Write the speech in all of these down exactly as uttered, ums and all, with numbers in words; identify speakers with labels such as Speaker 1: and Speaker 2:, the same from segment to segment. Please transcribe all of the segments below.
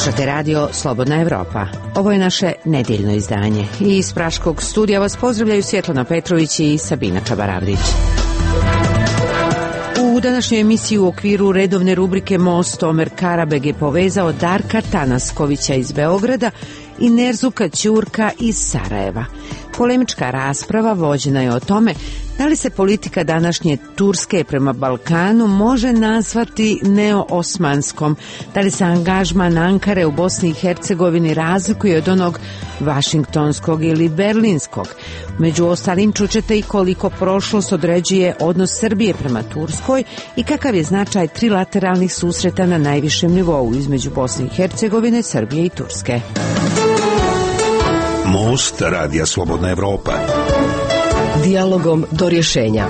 Speaker 1: Slušate radio Slobodna Evropa. Ovo je naše nedeljno izdanje. I iz Praškog studija vas pozdravljaju Svjetlana Petrović i Sabina Čabaravdić. U današnjoj emisiji u okviru redovne rubrike Most Omer Karabeg je povezao Darka Tanaskovića iz Beograda i Nerzuka Ćurka iz Sarajeva. Polemička rasprava vođena je o tome da li se politika današnje Turske prema Balkanu može nazvati neo-osmanskom, da li se angažman Ankare u Bosni i Hercegovini razlikuje od onog vašingtonskog ili berlinskog. Među ostalim čućete i koliko prošlost određuje odnos Srbije prema Turskoj i kakav je značaj trilateralnih susreta na najvišem nivou između Bosne i Hercegovine, Srbije i Turske.
Speaker 2: Most radija Slobodna Evropa.
Speaker 3: Dijalogom do rješenja.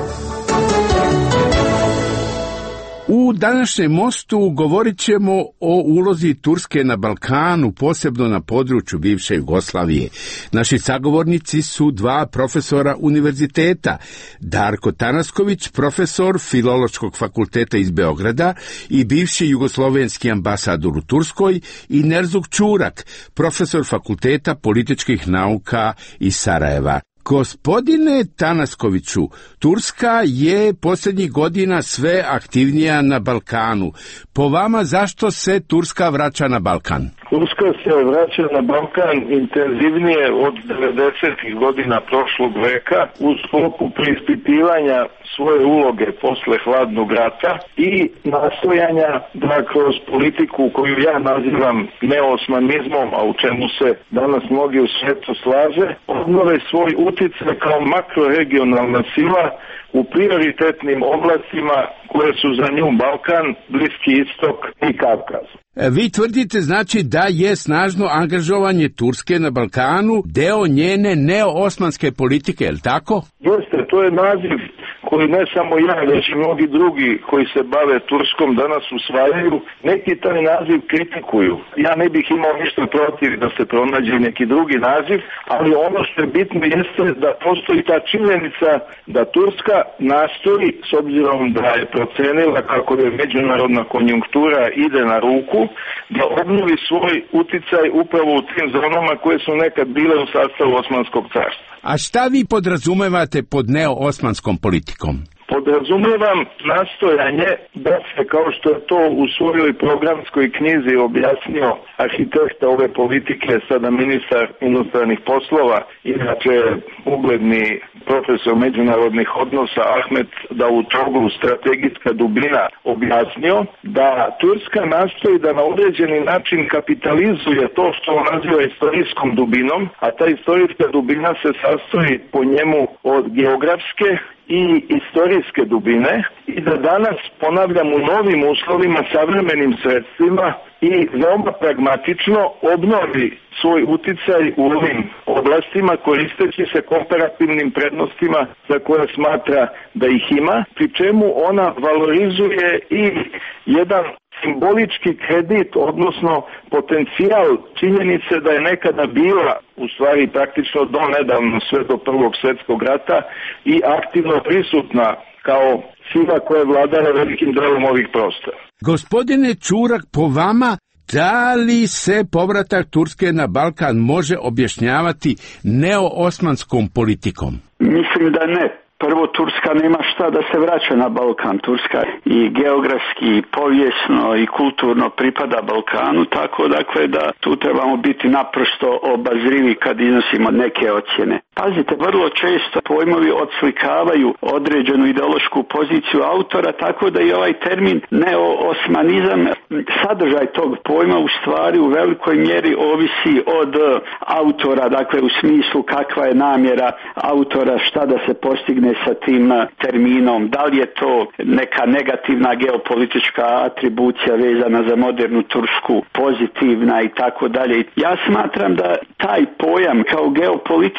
Speaker 4: U današnjem mostu govorit ćemo o ulozi Turske na Balkanu, posebno na području bivše Jugoslavije. Naši sagovornici su dva profesora univerziteta, Darko Tanasković, profesor Filološkog fakulteta iz Beograda i bivši jugoslovenski ambasador u Turskoj, i Nerzuk Ćurak, profesor Fakulteta političkih nauka iz Sarajeva. Gospodine Tanaskoviću, Turska je posljednjih godina sve aktivnija na Balkanu. Po vama, zašto se Turska vraća na Balkan?
Speaker 5: Turska se vraća na Balkan intenzivnije od devedesetih godina prošlog veka u sklopu preispitivanja svoje uloge posle hladnog rata i nastojanja da kroz politiku koju ja nazivam neosmanizmom, a u čemu se danas mnogi u svijetu slaže, obnove svoj uticaj kao makroregionalna sila u prioritetnim oblastima koje su za nju Balkan, Bliski istok i Kavkaz.
Speaker 4: Vi tvrdite znači da je snažno angažovanje Turske na Balkanu deo njene neo-osmanske politike, je li tako?
Speaker 5: Jeste, to je naziv koji ne samo ja, već i mnogi drugi koji se bave Turskom danas usvajaju. Neki taj naziv kritikuju. Ja ne bih imao ništa protiv da se pronađe neki drugi naziv, ali ono što je bitno jeste da postoji ta činjenica da Turska nastoji, s obzirom da je procenila kako je međunarodna konjunktura ide na ruku, da obnovi svoj uticaj upravo u tim zonama koje su nekad bile u sastavu Osmanskog carstva.
Speaker 4: A šta vi podrazumevate pod neo-osmanskom politikom?
Speaker 5: Podrazumevam nastojanje da se, kao što je to u svojoj programskoj knjizi objasnio arhitekta ove politike, sada ministar inostranih poslova, inače ugledni profesor međunarodnih odnosa Ahmet Davutoglu, strategijska dubina, objasnio da Turska nastoji da na određeni način kapitalizuje to što on naziva istorijskom dubinom, a ta istorijska dubina se sastoji po njemu od geografske i istorijske dubine i da danas, ponavljam, u novim uslovima, savremenim sredstvima i veoma pragmatično obnovi svoj uticaj u ovim oblastima koristeći se komparativnim prednostima za koje smatra da ih ima, pri čemu ona valorizuje i jedan simbolički kredit, odnosno potencijal činjenice da je nekada bila, u stvari praktično do nedavno, sve do Prvog svjetskog rata, i aktivno prisutna kao sila koja je vladala velikim delom ovih prostora.
Speaker 4: Gospodine Ćurak, po vama, da li se povratak Turske na Balkan može objašnjavati neo-osmanskom politikom?
Speaker 6: Mislim da ne. Prvo, Turska nema šta da se vraća na Balkan. Turska i geografski, i povijesno i kulturno pripada Balkanu, tako dakle da tu trebamo biti naprosto obazrivi kad iznosimo neke ocjene. Pazite, vrlo često pojmovi odslikavaju određenu ideološku poziciju autora, tako da i ovaj termin neo-osmanizam, sadržaj tog pojma u stvari u velikoj mjeri ovisi od autora, dakle u smislu kakva je namjera autora, šta da se postigne sa tim terminom, da li je to neka negativna geopolitička atribucija vezana za modernu Tursku, pozitivna i tako dalje. Ja smatram da taj pojam kao geopolitički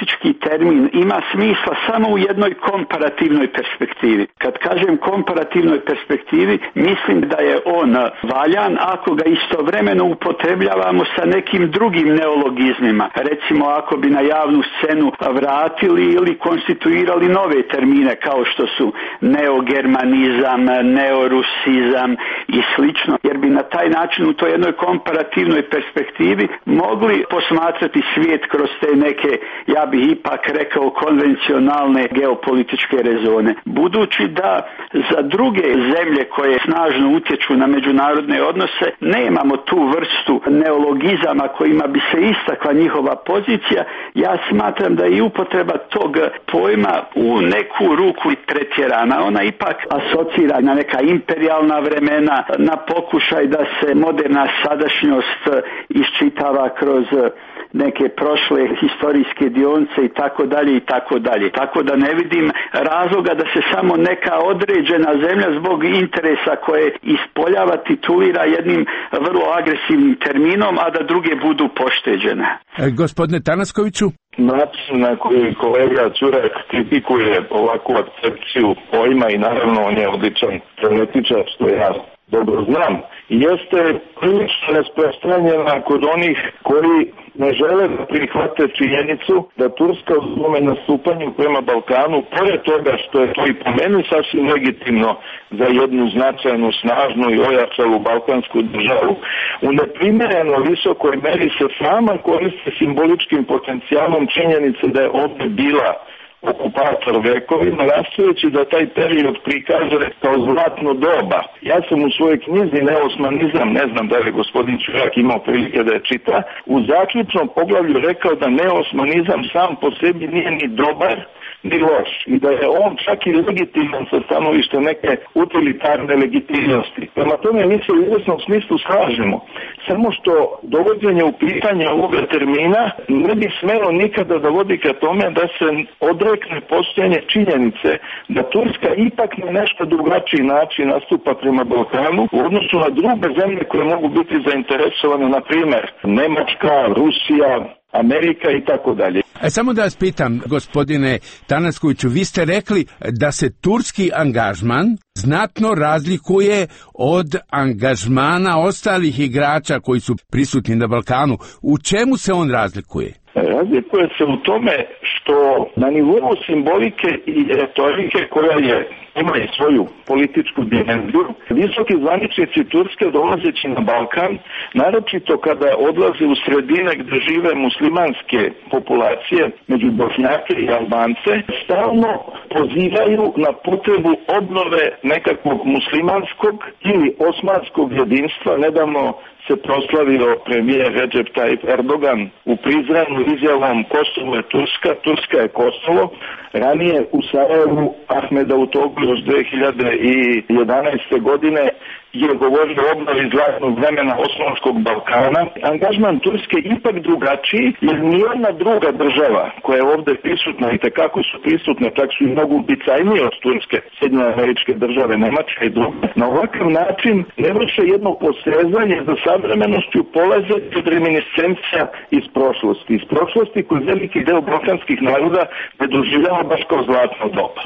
Speaker 6: termin ima smisla samo u jednoj komparativnoj perspektivi. Kad kažem komparativnoj perspektivi, mislim da je on valjan ako ga istovremeno upotrebljavamo sa nekim drugim neologizmima. Recimo ako bi na javnu scenu vratili ili konstituirali nove termine kao što su neogermanizam, neorusizam i slično, jer bi na taj način u toj jednoj komparativnoj perspektivi mogli posmatrati svijet kroz te neke, ja bih ipak rekao, konvencionalne geopolitičke rezone. Budući da za druge zemlje koje snažno utječu na međunarodne odnose nemamo tu vrstu neologizama kojima bi se istakla njihova pozicija, ja smatram da je i upotreba tog pojma u neku ruku i pretjerana. Ona ipak asocira na neka imperijalna vremena, na pokušaj da se moderna sadašnjost iščitava kroz neke prošle historijske dionce i tako dalje i tako dalje. Tako da ne vidim razloga da se samo neka određena zemlja zbog interesa koje ispoljava titulira jednim vrlo agresivnim terminom, a da druge budu pošteđene.
Speaker 4: E, gospodine Tanaskoviću?
Speaker 5: Način na koji kolega Čurak kritikuje ovakvu akcepciju pojma, i naravno on je odličan teoretičar, što ja dobro znam, jeste prilično rasprostranjena kod onih koji ne žele da prihvate činjenicu da Turska u svome nastupanju prema Balkanu, pored toga što je to i po meni sasvim legitimno za jednu značajnu, snažnu i ojačalu balkansku državu, u neprimjereno visokoj meri se sama koriste simboličkim potencijalom činjenice da je ovdje bila okupator vekovima, nastojeći da taj period prikaže kao zlatno doba. Ja sam u svojoj knjizi Neosmanizam, ne znam da li gospodin Čurak imao prilike da je čita, u zaključnom poglavlju rekao da neosmanizam sam po sebi nije ni dobar ni loš i da je on čak i legitiman sa stanovišta neke utilitarne legitimnosti. Prema tome mi se u izvesnom smislu slažemo. Samo što dovođenje u pitanje ovoga termina ne bi smelo nikada da vodi ka tome da se odrekne postojanje činjenice da Turska ipak na nešto drugačiji način nastupa prema Balkanu u odnosu na druge zemlje koje mogu biti zainteresovane, na primjer Nemačka, Rusija, Amerika i tako dalje.
Speaker 4: E, samo da vas pitam, gospodine Tanaskoviću, vi ste rekli da se turski angažman znatno razlikuje od angažmana ostalih igrača koji su prisutni na Balkanu. U čemu se on razlikuje?
Speaker 5: Razlikuje se u tome što na nivou simbolike i retorike, koja je ima i svoju političku dimenziju, visoki zvaničnici Turske dolazeći na Balkan, naročito kada odlaze u sredine gdje žive muslimanske populacije, među Bošnjake i Albance, stalno pozivaju na potrebu obnove nekakvog muslimanskog ili osmanskog jedinstva. Nedavno se proslavio premijer Recep Tayyip Erdogan u Prizrenu izjavom Kosovo je Turska, Turska je Kosovo. Ranije u Sarajevu Ahmed Davutoglu još dve hiljade jedanaeste. godine je govorio o obnovi zlatnog vremena Osmanskog Balkana. Angažman Turske je ipak drugačiji, jer nijedna druga država koja je ovdje prisutna i tekako su prisutne, čak su i mnogo ubicajnije od Turske, Sjedinjene Američke Države, Nemačka i druge, na ovakav način ne vrše jedno posezanje za savremenošću, polaze od reminiscencija iz prošlosti. Iz prošlosti koji veliki deo balkanskih naroda ne doživljava baš kao zlatno doba.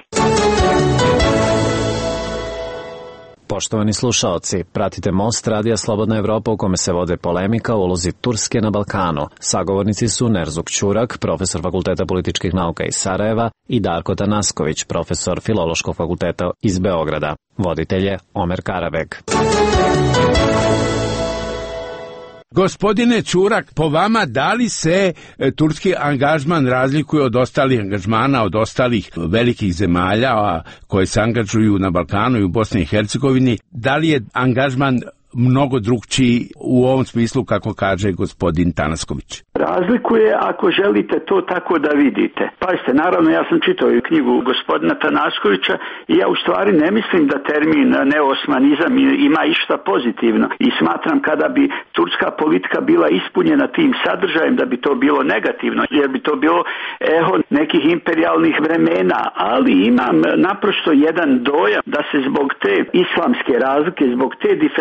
Speaker 7: Poštovani slušaoci, pratite Most Radija Slobodna Evropa u kome se vode polemika o ulozi Turske na Balkanu. Sagovornici su Nerzuk Ćurak, profesor Fakulteta političkih nauka iz Sarajeva, i Darko Tanasković, profesor Filološkog fakulteta iz Beograda. Voditelj je Omer Karabeg.
Speaker 4: Gospodine Ćurak, po vama da li se e, turski angažman razlikuje od ostalih angažmana, od ostalih velikih zemalja a, koje se angažuju na Balkanu i u Bosni i Hercegovini? Da li je angažman mnogo drugčiji u ovom smislu, kako kaže gospodin Tanasković?
Speaker 6: Razlikuje, ako želite to tako da vidite. Pazite, naravno ja sam čitao i knjigu gospodina Tanaskovića i ja u stvari ne mislim da termin neosmanizam ima išta pozitivno i smatram kada bi turska politika bila ispunjena tim sadržajem da bi to bilo negativno, jer bi to bilo eho nekih imperijalnih vremena, ali imam naprosto jedan dojam da se zbog te islamske razlike, zbog te diferencije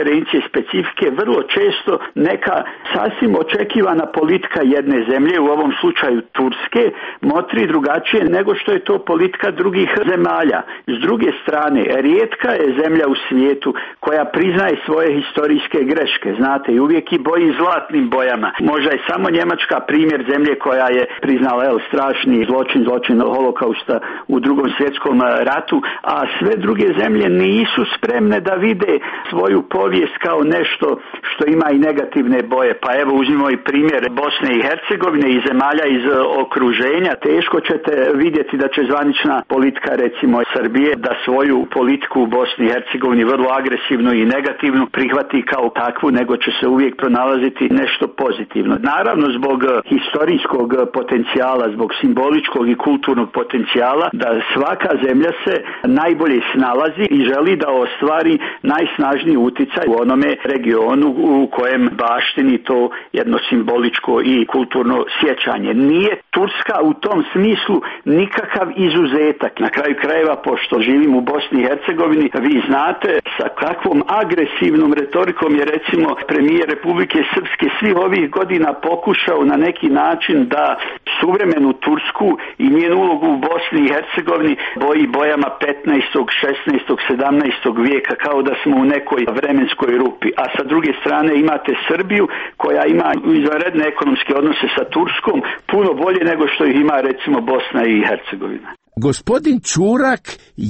Speaker 6: specifike vrlo često neka sasvim očekivana politika jedne zemlje, u ovom slučaju Turske, motri drugačije nego što je to politika drugih zemalja. S druge strane, rijetka je zemlja u svijetu koja priznaje svoje historijske greške, znate, i uvijek i boji zlatnim bojama. Možda je samo Njemačka primjer zemlje koja je priznala el, strašni zločin, zločin holokausta u drugom svjetskom ratu, a sve druge zemlje nisu spremne da vide svoju povijest kao nešto što ima i negativne boje. Pa evo uzmimo i primjer Bosne i Hercegovine i zemalja iz okruženja. Teško ćete vidjeti da će zvanična politika recimo Srbije da svoju politiku u Bosni i Hercegovini vrlo agresivnu i negativnu prihvati kao takvu, nego će se uvijek pronalaziti nešto pozitivno. Naravno zbog historijskog potencijala, zbog simboličkog i kulturnog potencijala da svaka zemlja se najbolje snalazi i želi da ostvari najsnažniji utjecaj u onome regionu u kojem baštini to jedno simboličko i kulturno sjećanje. Nije Turska u tom smislu nikakav izuzetak. Na kraju krajeva, pošto živim u Bosni i Hercegovini, vi znate sa kakvom agresivnom retorikom je recimo premijer Republike Srpske svih ovih godina pokušao na neki način da suvremenu Tursku i njenu ulogu u Bosni i Hercegovini boji bojama petnaestog, šesnaestog, sedamnaestog vijeka, kao da smo u nekoj vremenskoj rupi. A sa druge strane imate Srbiju koja ima izvanredne ekonomske odnose sa Turskom puno bolje nego što ih ima recimo Bosna i Hercegovina.
Speaker 4: Gospodin Čurak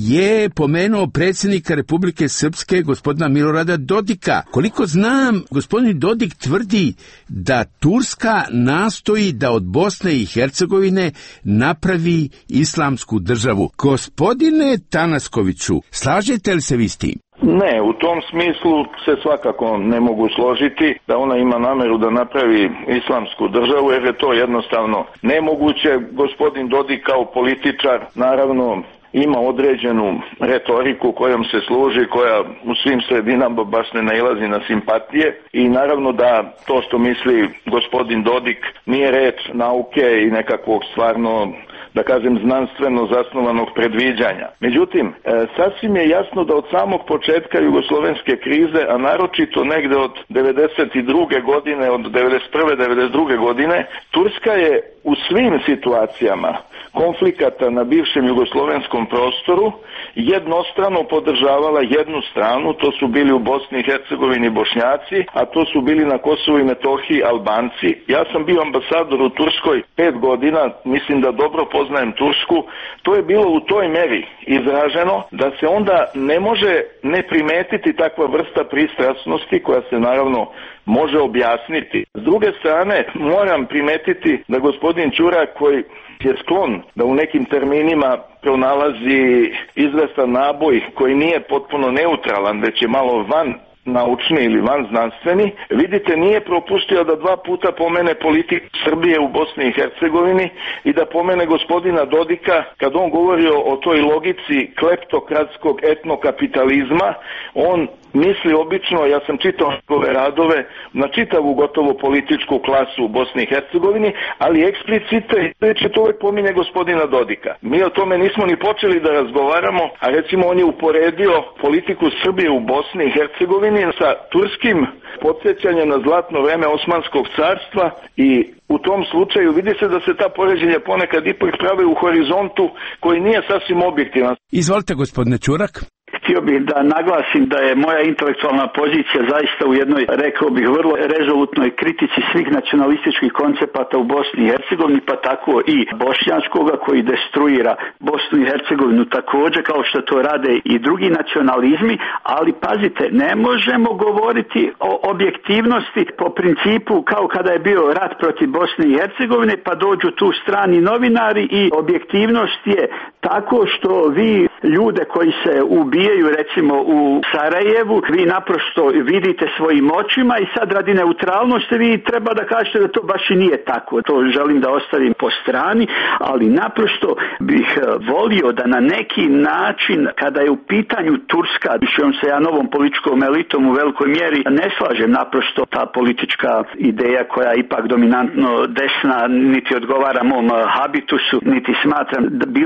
Speaker 4: je pomenuo predsjednika Republike Srpske, gospodina Milorada Dodika. Koliko znam, gospodin Dodik tvrdi da Turska nastoji da od Bosne i Hercegovine napravi islamsku državu. Gospodine Tanaskoviću, slažete li se vi s tim?
Speaker 5: Ne, u tom smislu se svakako ne mogu složiti da ona ima nameru da napravi islamsku državu, jer je to jednostavno nemoguće. Gospodin Dodik kao političar naravno ima određenu retoriku kojom se služi, koja u svim sredinama baš ne nailazi na simpatije, i naravno da to što misli gospodin Dodik nije reč nauke i nekakvog stvarno, da kažem, znanstveno zasnovanog predviđanja. Međutim, e, sasvim je jasno da od samog početka jugoslovenske krize, a naročito negde od devedeset druge godine, od devedeset prve devedeset druge godine, Turska je u svim situacijama konflikata na bivšem jugoslovenskom prostoru jednostrano podržavala jednu stranu, to su bili u Bosni i Hercegovini Bošnjaci, a to su bili na Kosovu i Metohiji Albanci. Ja sam bio ambasador u Turskoj pet godina, mislim da dobro poznajem Tursku. To je bilo u toj meri izraženo da se onda ne može ne primetiti takva vrsta pristrasnosti koja se naravno može objasniti. S druge strane, moram primetiti da gospodin Čurak, koji je sklon da u nekim terminima pronalazi izvestan naboj koji nije potpuno neutralan, već je malo van naučni ili van znanstveni, vidite, nije propustio da dva puta pomene politiku Srbije u Bosni i Hercegovini i da pomene gospodina Dodika kad on govori o toj logici kleptokratskog etnokapitalizma. On misli obično, ja sam čitao ove radove, na čitavu gotovo političku klasu u Bosni i Hercegovini, ali eksplicite to uvek pominje gospodina Dodika. Mi o tome nismo ni počeli da razgovaramo, a recimo on je uporedio politiku Srbije u Bosni i Hercegovini sa turskim podsjećanjem na zlatno vreme Osmanskog carstva, i u tom slučaju vidi se da se ta poređenja ponekad ipak prave u horizontu koji nije sasvim objektivan.
Speaker 4: Izvolite, gospodine Čurak.
Speaker 6: Htio bih da naglasim da je moja intelektualna pozicija zaista u jednoj, rekao bih, vrlo rezolutnoj kritici svih nacionalističkih koncepata u Bosni i Hercegovini, pa tako i bošnjačkoga koji destruira Bosnu i Hercegovinu također, kao što to rade i drugi nacionalizmi. Ali pazite, ne možemo govoriti o objektivnosti po principu kao kada je bio rat protiv Bosne i Hercegovine, pa dođu tu strani novinari, i objektivnost je tako što vi ljude koji se ubijaju recimo u Sarajevu, vi naprosto vidite svojim očima, i sad radi neutralnosti vi treba da kažete da to baš i nije tako. To želim da ostavim po strani, ali naprosto bih volio da na neki način, kada je u pitanju Turska, šijom se ja novom političkom elitom u velikoj mjeri ne slažem, naprosto ta politička ideja koja je ipak dominantno desna niti odgovara mom habitusu, niti smatram da bilo koje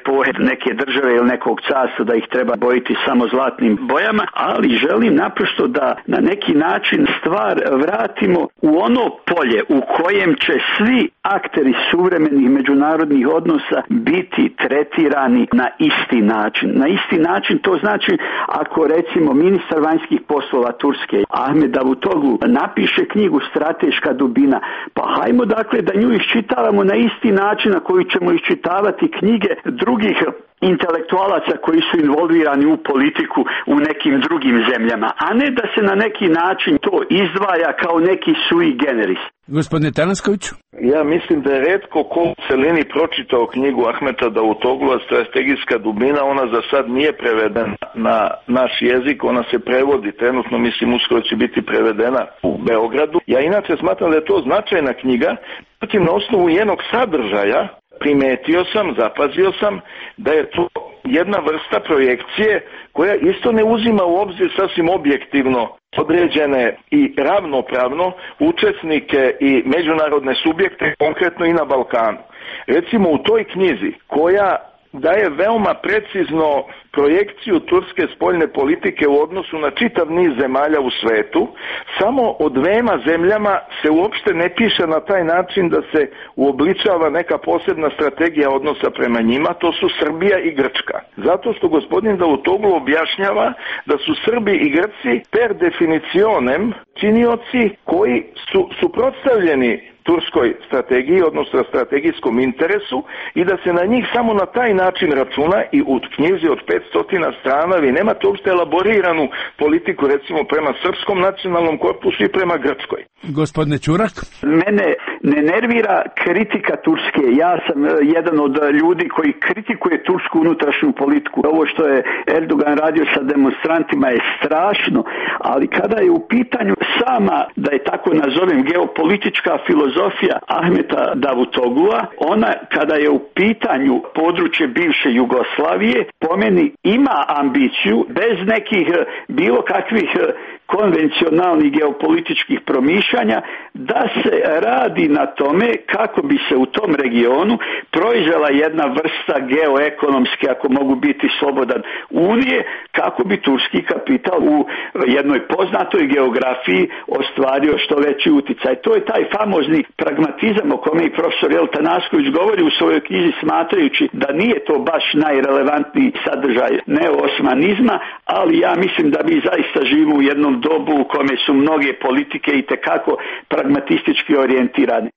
Speaker 6: epohe neke države ili nekog carstva da ih treba bojiti samo zlatnim bojama, ali želim naprosto da na neki način stvar vratimo u ono polje u kojem će svi akteri suvremenih međunarodnih odnosa biti tretirani na isti način. Na isti način to znači ako recimo ministar vanjskih poslova Turske Ahmed Davutoglu napiše knjigu Strateška dubina, pa hajmo dakle da nju iščitavamo na isti način na koji ćemo iščitavati knjige drugih intelektualaca koji su involvirani u politiku u nekim drugim zemljama, a ne da se na neki način to izdvaja kao neki sui generis.
Speaker 4: Gospodine Tanaskoviću?
Speaker 5: Ja mislim da je retko ko u celini pročitao knjigu Ahmeta Davutoglua Strategijska dubina. Ona za sad nije prevedena na naš jezik, ona se prevodi trenutno, mislim uskoro će biti prevedena u Beogradu. Ja inače smatram da je to značajna knjiga, međutim na osnovu njenog sadržaja primetio sam, zapazio sam da je to jedna vrsta projekcije koja isto ne uzima u obzir sasvim objektivno određene i ravnopravno učesnike i međunarodne subjekte, konkretno i na Balkanu. Recimo u toj knjizi koja daje veoma precizno projekciju turske spoljne politike u odnosu na čitav niz zemalja u svetu, samo o dvema zemljama se uopšte ne piše na taj način da se uobličava neka posebna strategija odnosa prema njima, to su Srbija i Grčka. Zato što gospodin Davutoglu objašnjava da su Srbi i Grci per definicionem činioci koji su suprotstavljeni turskoj strategiji, odnosno strategijskom interesu, i da se na njih samo na taj način računa. I u knjizi od petsto strana vi nemate uopšte elaboriranu politiku recimo prema srpskom nacionalnom korpusu i prema Grčkoj.
Speaker 4: Gospodine Ćurak?
Speaker 6: Mene ne nervira kritika Turske. Ja sam jedan od ljudi koji kritikuje tursku unutrašnju politiku. Ovo što je Erdogan radio sa demonstrantima je strašno, ali kada je u pitanju sama, da je tako nazovem, geopolitička filozofija Ahmeta Davutoglua, ona kada je u pitanju područje bivše Jugoslavije, po meni ima ambiciju bez nekih bilo kakvih konvencionalnih geopolitičkih promišljanja da se radi na tome kako bi se u tom regionu proizvela jedna vrsta geoekonomske, ako mogu biti slobodan, unije, kako bi turski kapital u jednoj poznatoj geografiji ostvario što veći uticaj. To je taj famozni pragmatizam o kome i profesor Jel Tanasković govori u svojoj knjizi, smatrajući da nije to baš najrelevantniji sadržaj neoosmanizma, ali ja mislim da mi zaista živimo u jednom dobu u kome su mnoge politike i tekako pragmatistički orijentirane.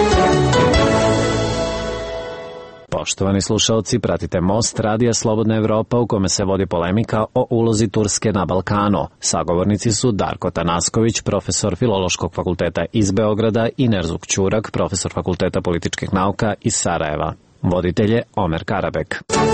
Speaker 7: Poštovani slušalci, pratite Most Radija Slobodna Evropa u kome se vodi polemika o ulozi Turske na Balkanu. Sagovornici su Darko Tanasković, profesor Filološkog fakulteta iz Beograda, i Nerzuk Ćurak, profesor Fakulteta političkih nauka iz Sarajeva. Voditelj je Omer Karabek.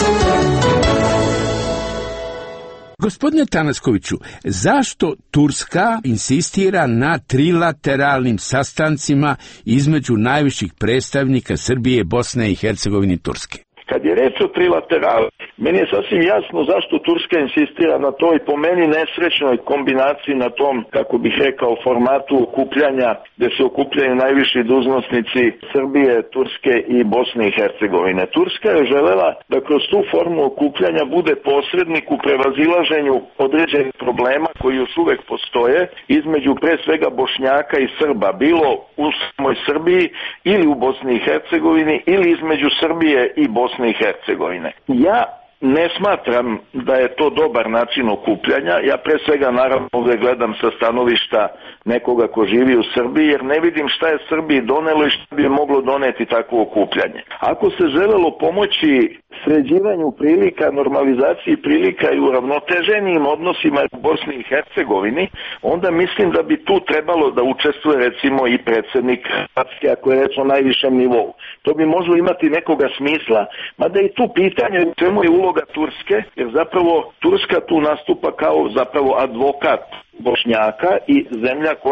Speaker 4: Gospodine Tanaskoviću, zašto Turska insistira na trilateralnim sastancima između najviših predstavnika Srbije, Bosne i Hercegovine i Turske?
Speaker 5: Kad je reč o trilaterali, meni je sasvim jasno zašto Turska insistira na toj po meni nesrećnoj kombinaciji, na tom, kako bih rekao, formatu okupljanja gde se okupljaju najviši dužnosnici Srbije, Turske i Bosne i Hercegovine. Turska je želela da kroz tu formu okupljanja bude posrednik u prevazilaženju određenih problema koji još uvek postoje između pre svega Bošnjaka i Srba, bilo u samoj Srbiji ili u Bosni i Hercegovini ili između Srbije i Bosne i Hercegovine. Ja ne smatram da je to dobar način okupljanja. Ja pre svega naravno ovdje gledam sa stanovišta nekoga ko živi u Srbiji, jer ne vidim šta je Srbiji donelo i šta bi moglo doneti takvo okupljanje. Ako se želelo pomoći sređivanju prilika, normalizaciji prilika i uravnoteženijim odnosima u Bosni i Hercegovini, onda mislim da bi tu trebalo da učestvuje recimo i predsjednik Hrvatske, ako je reč o najvišem nivou. To bi možlo imati nekoga smisla, mada i tu pitanje u čemu je uloga Turske, jer zapravo Turska tu nastupa kao zapravo advokat Bošnjaka i zemlja koja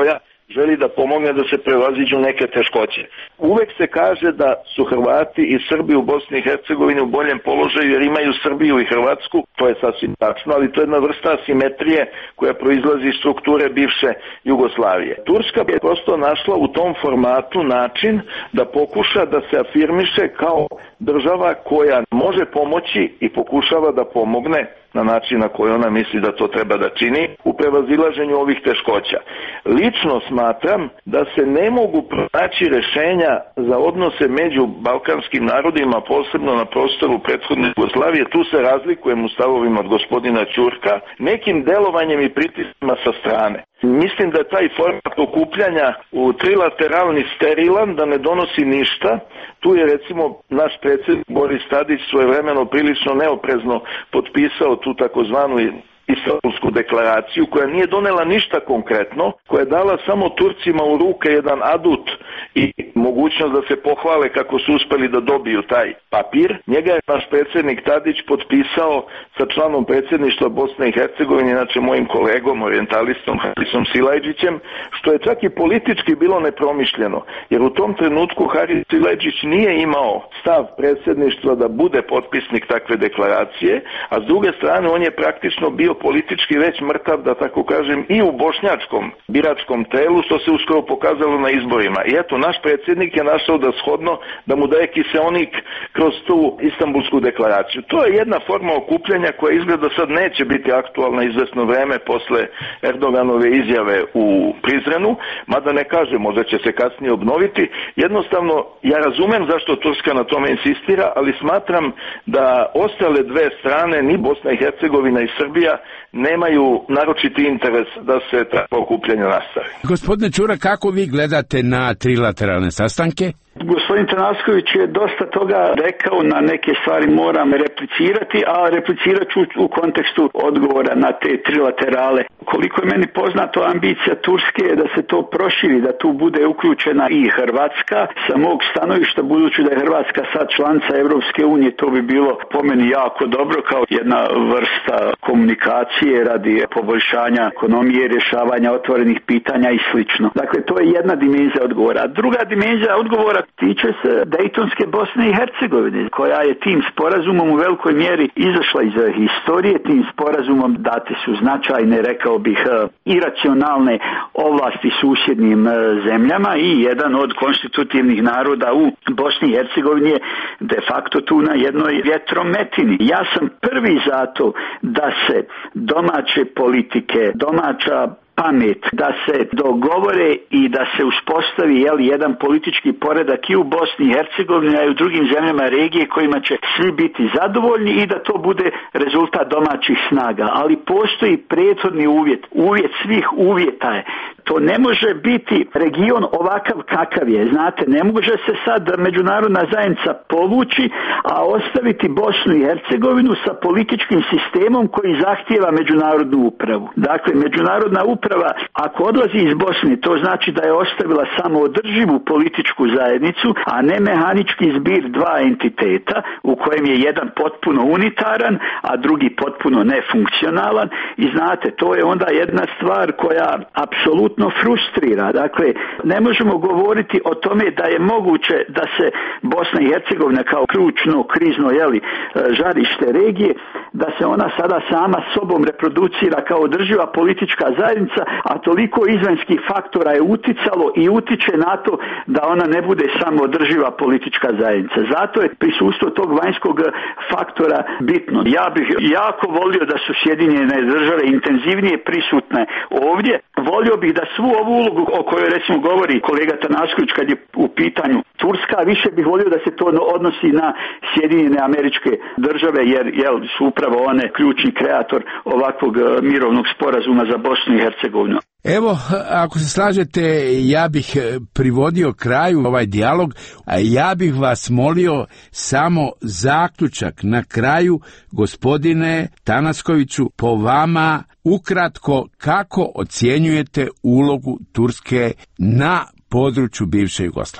Speaker 5: želi da pomogne da se prevaziđu neke teškoće. Uvek se kaže da su Hrvati i Srbi u Bosni i Hercegovini u boljem položaju jer imaju Srbiju i Hrvatsku, to je sasvim tačno, ali to je jedna vrsta asimetrije koja proizlazi iz strukture bivše Jugoslavije. Turska je prosto našla u tom formatu način da pokuša da se afirmiše kao država koja može pomoći i pokušava da pomogne na način na koji ona misli da to treba da čini u prevazilaženju ovih teškoća. Lično smatram da se ne mogu pronaći rešenja za odnose među balkanskim narodima, posebno na prostoru prethodne Jugoslavije. Tu se razlikujem u stavovima od gospodina Ćurka, nekim delovanjem i pritiscima sa strane. Mislim da je taj format okupljanja u trilateralni sterilan, da ne donosi ništa. Tu je recimo naš predsjednik Boris Tadić svojevremeno prilično neoprezno potpisao tu takozvanu Istanbulsku deklaraciju koja nije donela ništa konkretno, koja je dala samo Turcima u ruke jedan adut i mogućnost da se pohvale kako su uspeli da dobiju taj papir. Njega je naš predsjednik Tadić potpisao sa članom predsjedništva Bosne i Hercegovine, inače mojim kolegom, orijentalistom Harisom Silajdžićem, što je čak i politički bilo nepromišljeno, jer u tom trenutku Haris Silajdžić nije imao stav predsjedništva da bude potpisnik takve deklaracije, a s druge strane on je praktično bio politički već mrtav, da tako kažem, i u bošnjačkom biračkom telu, što se uskoro pokazalo na izborima. I eto, naš predsjednik je našao da shodno da mu daje kiseonik kroz tu Istanbulsku deklaraciju. To je jedna forma okupljanja koja izgleda sad neće biti aktualna izvesno vreme posle Erdoganove izjave u Prizrenu, mada ne kaže, možda će se kasnije obnoviti. Jednostavno, ja razumem zašto Turska na tome insistira, ali smatram da ostale dve strane, ni Bosna i Hercegovina i Srbija, nemaju naročiti interes da se takvo okupljanje nastavi.
Speaker 4: Gospodine Ćura, kako vi gledate na trilateralne sastanke?
Speaker 6: Gospodin Tanasković je dosta toga rekao, na neke stvari moram replicirati, a replicirat ću u kontekstu odgovora na te trilaterale. Koliko je meni poznato, ambicija Turske je da se to proširi, da tu bude uključena i Hrvatska. Sa mog stanovišta, budući da je Hrvatska sad članica Europske unije, to bi bilo po meni jako dobro kao jedna vrsta komunikacije radi poboljšanja ekonomije, rješavanja otvorenih pitanja i slično. Dakle, to je jedna dimenzija odgovora. A druga dimenzija odgovora tiče se Dejtonske Bosne i Hercegovine, koja je tim sporazumom u velikoj mjeri izašla iz historije. Tim sporazumom date su značajne, rekao bih, iracionalne ovlasti susjednim zemljama i jedan od konstitutivnih naroda u Bosni i Hercegovini je de facto tu na jednoj vjetrometini. Ja sam prvi za to da se domaće politike, domaća pamet, da se dogovore i da se uspostavi jel, jedan politički poredak i u Bosni i Hercegovini, a i u drugim zemljama regije kojima će svi biti zadovoljni i da to bude rezultat domaćih snaga. Ali postoji prethodni uvjet. Uvjet svih uvjeta je. To ne može biti region ovakav kakav je. Znate, ne može se sad međunarodna zajednica povući, a ostaviti Bosnu i Hercegovinu sa političkim sistemom koji zahtijeva međunarodnu upravu. Dakle, međunarodna uprava, ako odlazi iz Bosne, to znači da je ostavila samo održivu političku zajednicu, a ne mehanički zbir dva entiteta, u kojem je jedan potpuno unitaran, a drugi potpuno nefunkcionalan. I znate, to je onda jedna stvar koja apsolutno frustrira. Dakle, ne možemo govoriti o tome da je moguće da se Bosna i Hercegovina kao ključno krizno jeli, žarište regije, da se ona sada sama sobom reproducira kao održiva politička zajednica, a toliko izvanjskih faktora je uticalo i utiče na to da ona ne bude samo održiva politička zajednica. Zato je prisustvo tog vanjskog faktora bitno. Ja bih jako volio da su Sjedinjene Države intenzivnije prisutne ovdje. Volio bih da svu ovu ulogu o kojoj recimo govori kolega Tanasković kad je u pitanju Turska, više bih volio da se to odnosi na Sjedinjene Američke Države, jer jel, su upravo one ključni kreator ovakvog mirovnog sporazuma za Bosnu i Hercegovinu.
Speaker 4: Evo, ako se slažete, ja bih privodio kraju ovaj dijalog, a ja bih vas molio samo zaključak na kraju, gospodine Tanaskoviću, po vama ukratko kako ocjenjujete ulogu Turske na području bivše Jugoslavije?
Speaker 5: U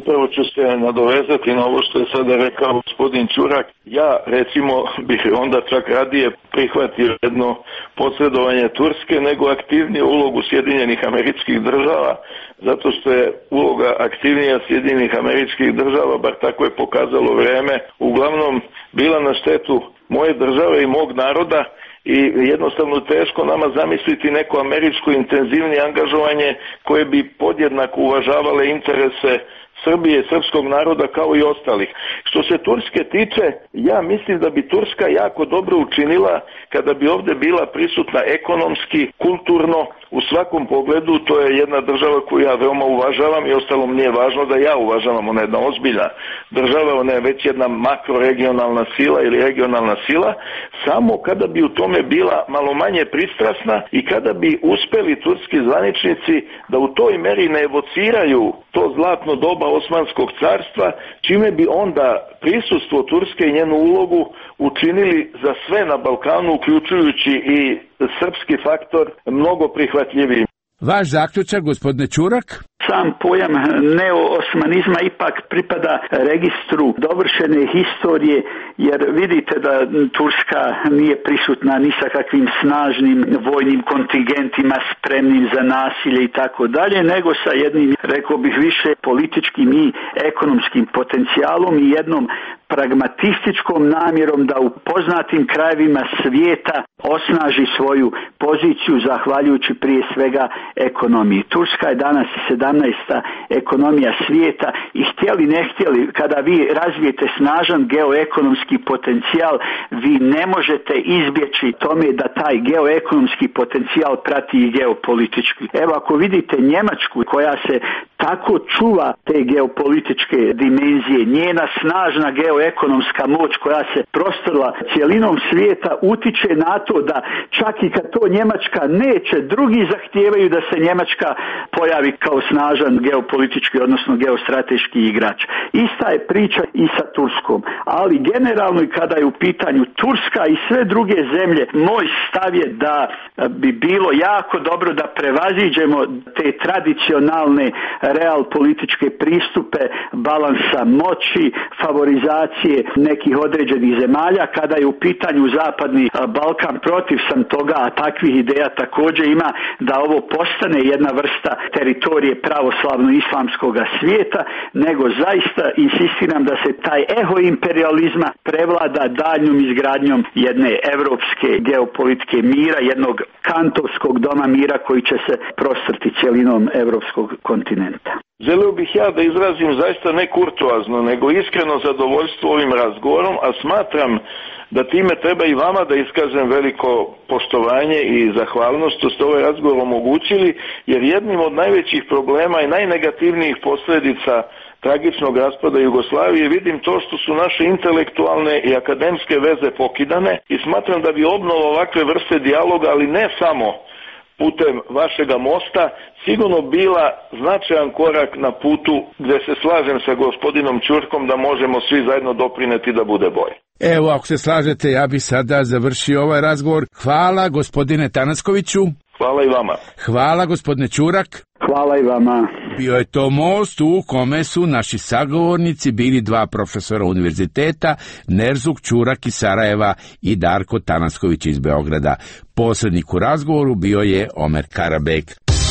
Speaker 5: upravo ću se nadovezati na ovo što je sada rekao gospodin Ćurak. Ja recimo bih onda čak radije prihvatio jedno posredovanje Turske nego aktivniju ulogu Sjedinjenih Američkih Država, zato što je uloga aktivnija Sjedinjenih Američkih Država, bar tako je pokazalo vrijeme, uglavnom bila na štetu moje države i mog naroda. I jednostavno teško nama zamisliti neko američko intenzivnije angažovanje koje bi podjednako uvažavale interese Srbije, srpskog naroda kao i ostalih. Što se Turske tiče, ja mislim da bi Turska jako dobro učinila kada bi ovdje bila prisutna ekonomski, kulturno, u svakom pogledu. To je jedna država koju ja veoma uvažavam i ostalom nije važno da ja uvažavam, ona je jedna ozbiljna država, ona je već jedna makroregionalna sila ili regionalna sila, samo kada bi u tome bila malo manje pristrasna i kada bi uspeli turski zvaničnici da u toj meri ne evociraju to zlatno doba Osmanskog carstva, čime bi onda prisustvo Turske i njenu ulogu učinili za sve na Balkanu, uključujući i srpski faktor, mnogo prihvatljivijim.
Speaker 4: Vaš zaključak, gospodine Ćurak?
Speaker 6: Sam pojam neoosmanizma ipak pripada registru dovršene historije, jer vidite da Turska nije prisutna ni sa kakvim snažnim vojnim kontingentima spremnim za nasilje i tako dalje, nego sa jednim, rekao bih, više političkim i ekonomskim potencijalom i jednom pragmatističkom namjerom da u poznatim krajevima svijeta osnaži svoju poziciju zahvaljujući prije svega ekonomiji. Turska je danas sedamnaesta ekonomija svijeta i htjeli ne htjeli, kada vi razvijete snažan geoekonomski potencijal, vi ne možete izbjeći tome da taj geoekonomski potencijal prati i geopolitički. Evo, ako vidite Njemačku koja se tako čuva te geopolitičke dimenzije, njena snažna geoekonomska moć koja se prostorila cijelinom svijeta utiče na to da čak i kad to Njemačka neće, drugi zahtijevaju da se Njemačka pojavi kao snažan geopolitički, odnosno geostrateški igrač. Ista je priča i sa Turskom, ali generalno i kada je u pitanju Turska i sve druge zemlje, moj stav je da bi bilo jako dobro da prevaziđemo te tradicionalne real političke pristupe balansa moći, favorizacije nekih određenih zemalja. Kada je u pitanju Zapadni Balkan, protiv sam toga, a takvih ideja također ima, da ovo postane jedna vrsta teritorije pravoslavno-islamskog svijeta, nego zaista insistiram da se taj eho imperializma prevlada daljnjom izgradnjom jedne evropske geopolitike mira, jednog kantovskog doma mira koji će se prostrti cijelinom evropskog kontinenta.
Speaker 5: Želio bih ja da izrazim zaista ne kurtoazno, nego iskreno zadovoljstvo ovim razgovorom, a smatram da time treba i vama da iskažem veliko poštovanje i zahvalnost što ste ovaj razgovor omogućili, jer jednim od najvećih problema i najnegativnijih posljedica tragičnog raspada Jugoslavije vidim to što su naše intelektualne i akademske veze pokidane i smatram da bi obnova ovakve vrste dijaloga, ali ne samo putem vašega mosta, sigurno bila značajan korak na putu gdje se slažem sa gospodinom Ćurkom da možemo svi zajedno doprineti da bude bolje.
Speaker 4: Evo, ako se slažete, ja bih sada završio ovaj razgovor. Hvala gospodine Tanaskoviću.
Speaker 5: Hvala i vama.
Speaker 4: Hvala gospodine Ćurak.
Speaker 6: Hvala i vama.
Speaker 4: Bio je to most u kome su naši sagovornici bili dva profesora univerziteta, Nerzuk Ćurak iz Sarajeva i Darko Tanasković iz Beograda. Posrednik u razgovoru bio je Omer Karabek.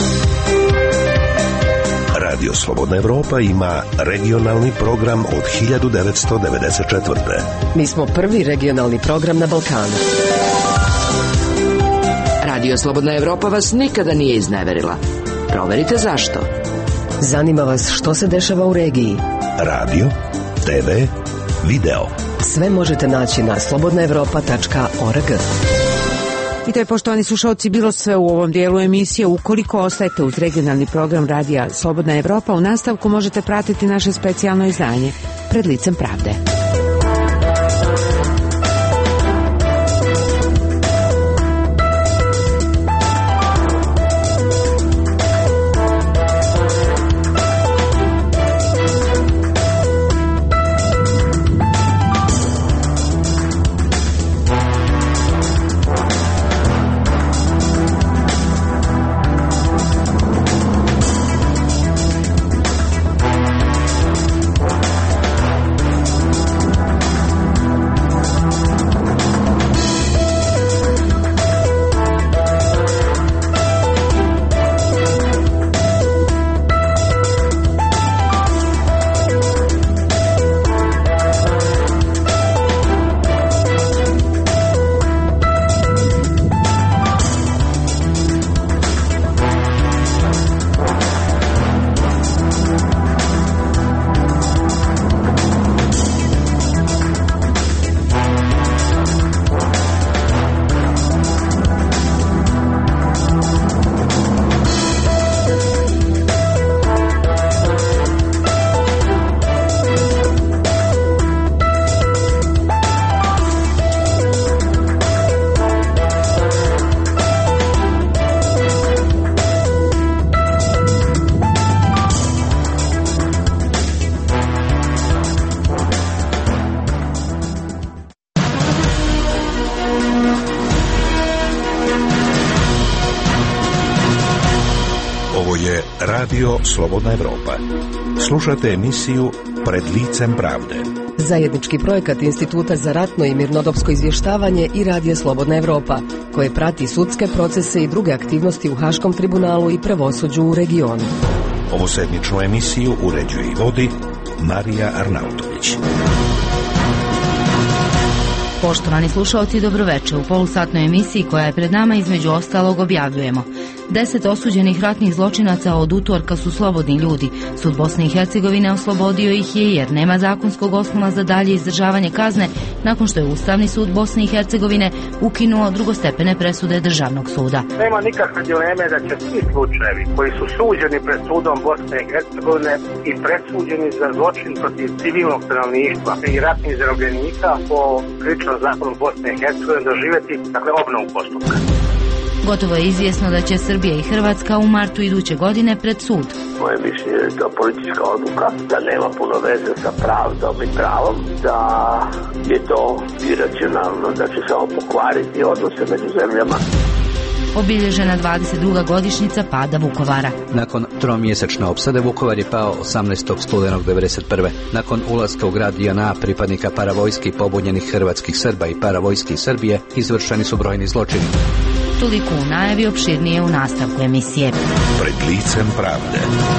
Speaker 2: Radio Slobodna Evropa ima regionalni program od hiljadu devetsto devedeset četvrte.
Speaker 3: Mi smo prvi regionalni program na Balkanu.
Speaker 1: Radio Slobodna Evropa vas nikada nije izneverila. Proverite zašto.
Speaker 3: Zanima vas što se dešava u regiji.
Speaker 2: Radio, te ve, video.
Speaker 3: Sve možete naći na slobodna evropa tačka org.
Speaker 1: I to je, poštovani slušalci, bilo sve u ovom dijelu emisije. Ukoliko ostajete uz regionalni program Radija Slobodna Evropa, u nastavku možete pratiti naše specijalno izdanje Pred licem pravde.
Speaker 2: Radio Slobodna Evropa. Slušate emisiju Pred licem pravde.
Speaker 3: Zajednički projekat Instituta za ratno i mirnodopsko izvještavanje i Radija Slobodna Evropa, koje prati sudske procese i druge aktivnosti u Haškom tribunalu i pravosuđu u regionu.
Speaker 2: Ovu sedmičnu emisiju uređuje i vodi Marija Arnautović.
Speaker 8: Poštovani slušalci, dobroveče. U polusatnoj emisiji koja je pred nama između ostalog objavljujemo: Deset osuđenih ratnih zločinaca od utorka su slobodni ljudi. Sud Bosne i Hercegovine oslobodio ih je jer nema zakonskog osnova za dalje izdržavanje kazne nakon što je Ustavni sud Bosne i Hercegovine ukinuo drugostepene presude Državnog suda.
Speaker 9: Nema nikakve dileme da će svi slučajevi koji su suđeni pred sudom Bosne i Hercegovine i presuđeni za zločin protiv civilnog stanovništva i ratnih zarobljenika po krivičnom zakonu Bosne i Hercegovine doživjeti, dakle, obnovu postupka.
Speaker 8: Gotovo je izvjesno da će Srbija i Hrvatska u martu iduće godine pred sud.
Speaker 10: Moje mišljenje je to politička odluka, da nema puno veze sa pravdom i pravom, da je to iracionalno, da će samo pokvariti odnose među zemljama.
Speaker 8: Obilježena dvadeset druga godišnjica pada Vukovara.
Speaker 11: Nakon tromjesečne opsade Vukovar je pao osamnaestog studenog devedeset prve. Nakon ulaska u grad J N A pripadnika paravojski pobunjenih hrvatskih Srba i paravojski Srbije izvršeni su brojni zločini.
Speaker 8: Toliko u najavi, opširnije u nastavku emisije.
Speaker 2: Pred licem pravde.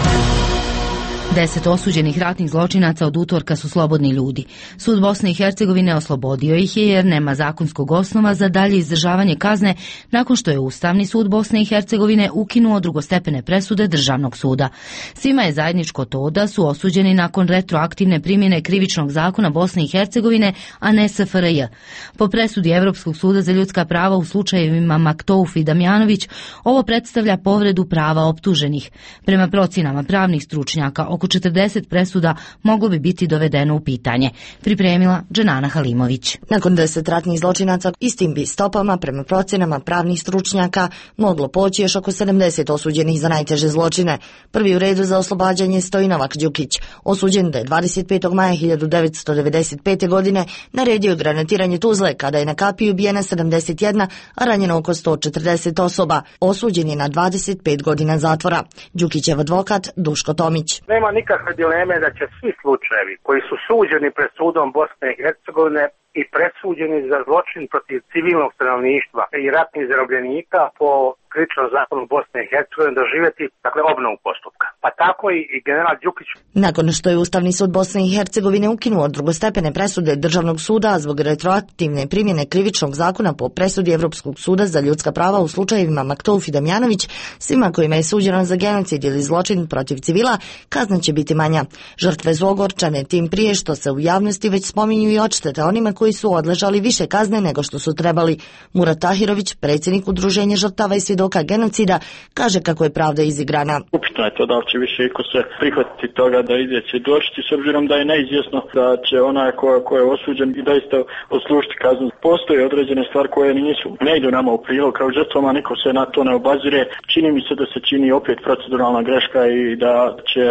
Speaker 8: Deset osuđenih ratnih zločinaca od utorka su slobodni ljudi. Sud Bosne i Hercegovine oslobodio ih je jer nema zakonskog osnova za dalje izdržavanje kazne nakon što je Ustavni sud Bosne i Hercegovine ukinuo drugostepene presude Državnog suda. Svima je zajedničko to da su osuđeni nakon retroaktivne primjene krivičnog zakona Bosne i Hercegovine, a ne S F R J. Po presudi Evropskog suda za ljudska prava u slučajevima Maktouf i Damjanović, ovo predstavlja povredu prava optuženih. Prema procjenama pravnih stručnjaka, oko četrdeset presuda moglo bi biti dovedeno u pitanje. Pripremila Dženana Halimović.
Speaker 12: Nakon deset ratnih zločinaca istim bi stopama, prema procjenama pravnih stručnjaka, moglo poći još oko sedamdeset osuđenih za najteže zločine. Prvi u redu za oslobađanje stoji Novak Đukić, osuđen da je dvadeset petog maja hiljadu devetsto devedeset pete. godine naredio granatiranje Tuzle kada je na kapiji ubijena sedamdeset jedna, a ranjeno oko sto četrdeset osoba. Osuđen je na dvadeset pet godina zatvora. Đukićev advokat Duško Tomić.
Speaker 9: Nema nikakve dileme da će svi slučajevi koji su suđeni pred sudom Bosne i Hercegovine i presuđeni za zločin protiv civilnog stanovništva i ratnih zarobljenika po krivičnom zakonu Bosne i Hercegovine doživjeti, dakle, obnovu postupka. Pa tako i, i general Đukić.
Speaker 12: Nakon što je Ustavni sud Bosne i Hercegovine ukinuo drugostepene presude Državnog suda zbog retroaktivne primjene krivičnog zakona po presudi Evropskog suda za ljudska prava u slučajevima Maktouf i Damjanović, svima kojima je suđeno za genocid ili zločin protiv civila, kazna će biti manja. Žrtve su ogorčane tim prije što se u javnosti već spominju i odštete onima koji su odležali više kazne nego što su trebali. Murat Tahirović, predsjednik Udruženja žrtava i svjedoka genocida, kaže kako je pravda izigrana.
Speaker 6: Upitno je to da li će više iko se prihvatiti toga da ide će doći, s obzirom da je neizvjesno da će onaj ko, ko je osuđen i doista odslužiti kaznu. Postoje određene stvari koje nisu, ne idu nama u prilog kao žrtvama, niko se na to ne obazire. Čini mi se da se čini opet proceduralna greška i da će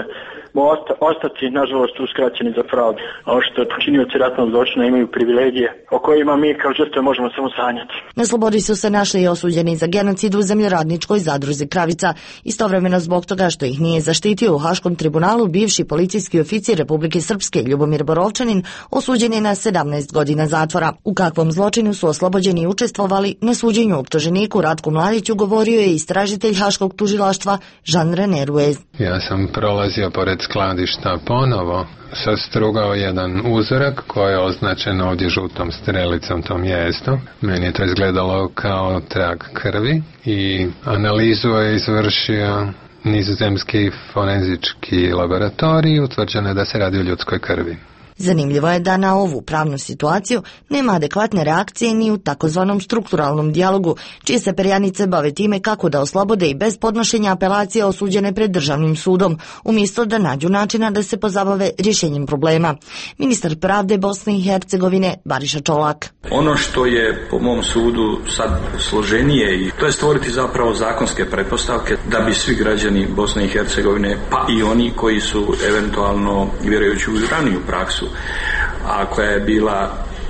Speaker 6: ostati, nažalost, uskraćeni za pravdu. A što počinioci ratnog zločina imaju privilegije o kojima mi kao žrtve možemo samo sanjati.
Speaker 12: Na slobodi su se našli i osuđeni za genocid u zemljoradničkoj zadruzi Kravica. Istovremeno zbog toga što ih nije zaštitio u Haškom tribunalu, bivši policijski oficir Republike Srpske Ljubomir Borovčanin osuđen je na sedamnaest godina zatvora. U kakvom zločinu su oslobođeni i učestvovali na suđenju optuženiku Ratku Mladiću govorio je istražitelj Haškog tužilaštva Jean René Ruiz.
Speaker 13: Ja sam prolazio pored skladišta ponovo, sastrugao jedan uzorak koji je označen ovdje žutom strelicom to mjesto. Meni je to izgledalo kao trag krvi i analizu je izvršio nizozemski forenzički laboratorij i utvrđeno je da se radi o ljudskoj krvi.
Speaker 12: Zanimljivo je da na ovu pravnu situaciju nema adekvatne reakcije ni u takozvanom strukturalnom dijalogu, čije se perjanice bave time kako da oslobode i bez podnošenja apelacije osuđene pred državnim sudom, umjesto da nađu načina da se pozabave rješenjem problema. Ministar pravde Bosne i Hercegovine Bariša Čolak.
Speaker 14: Ono što je po mom sudu sad složenije i to je stvoriti zapravo zakonske pretpostavke da bi svi građani Bosne i Hercegovine, pa i oni koji su eventualno vjerujući u raniju praksu, a koja je bila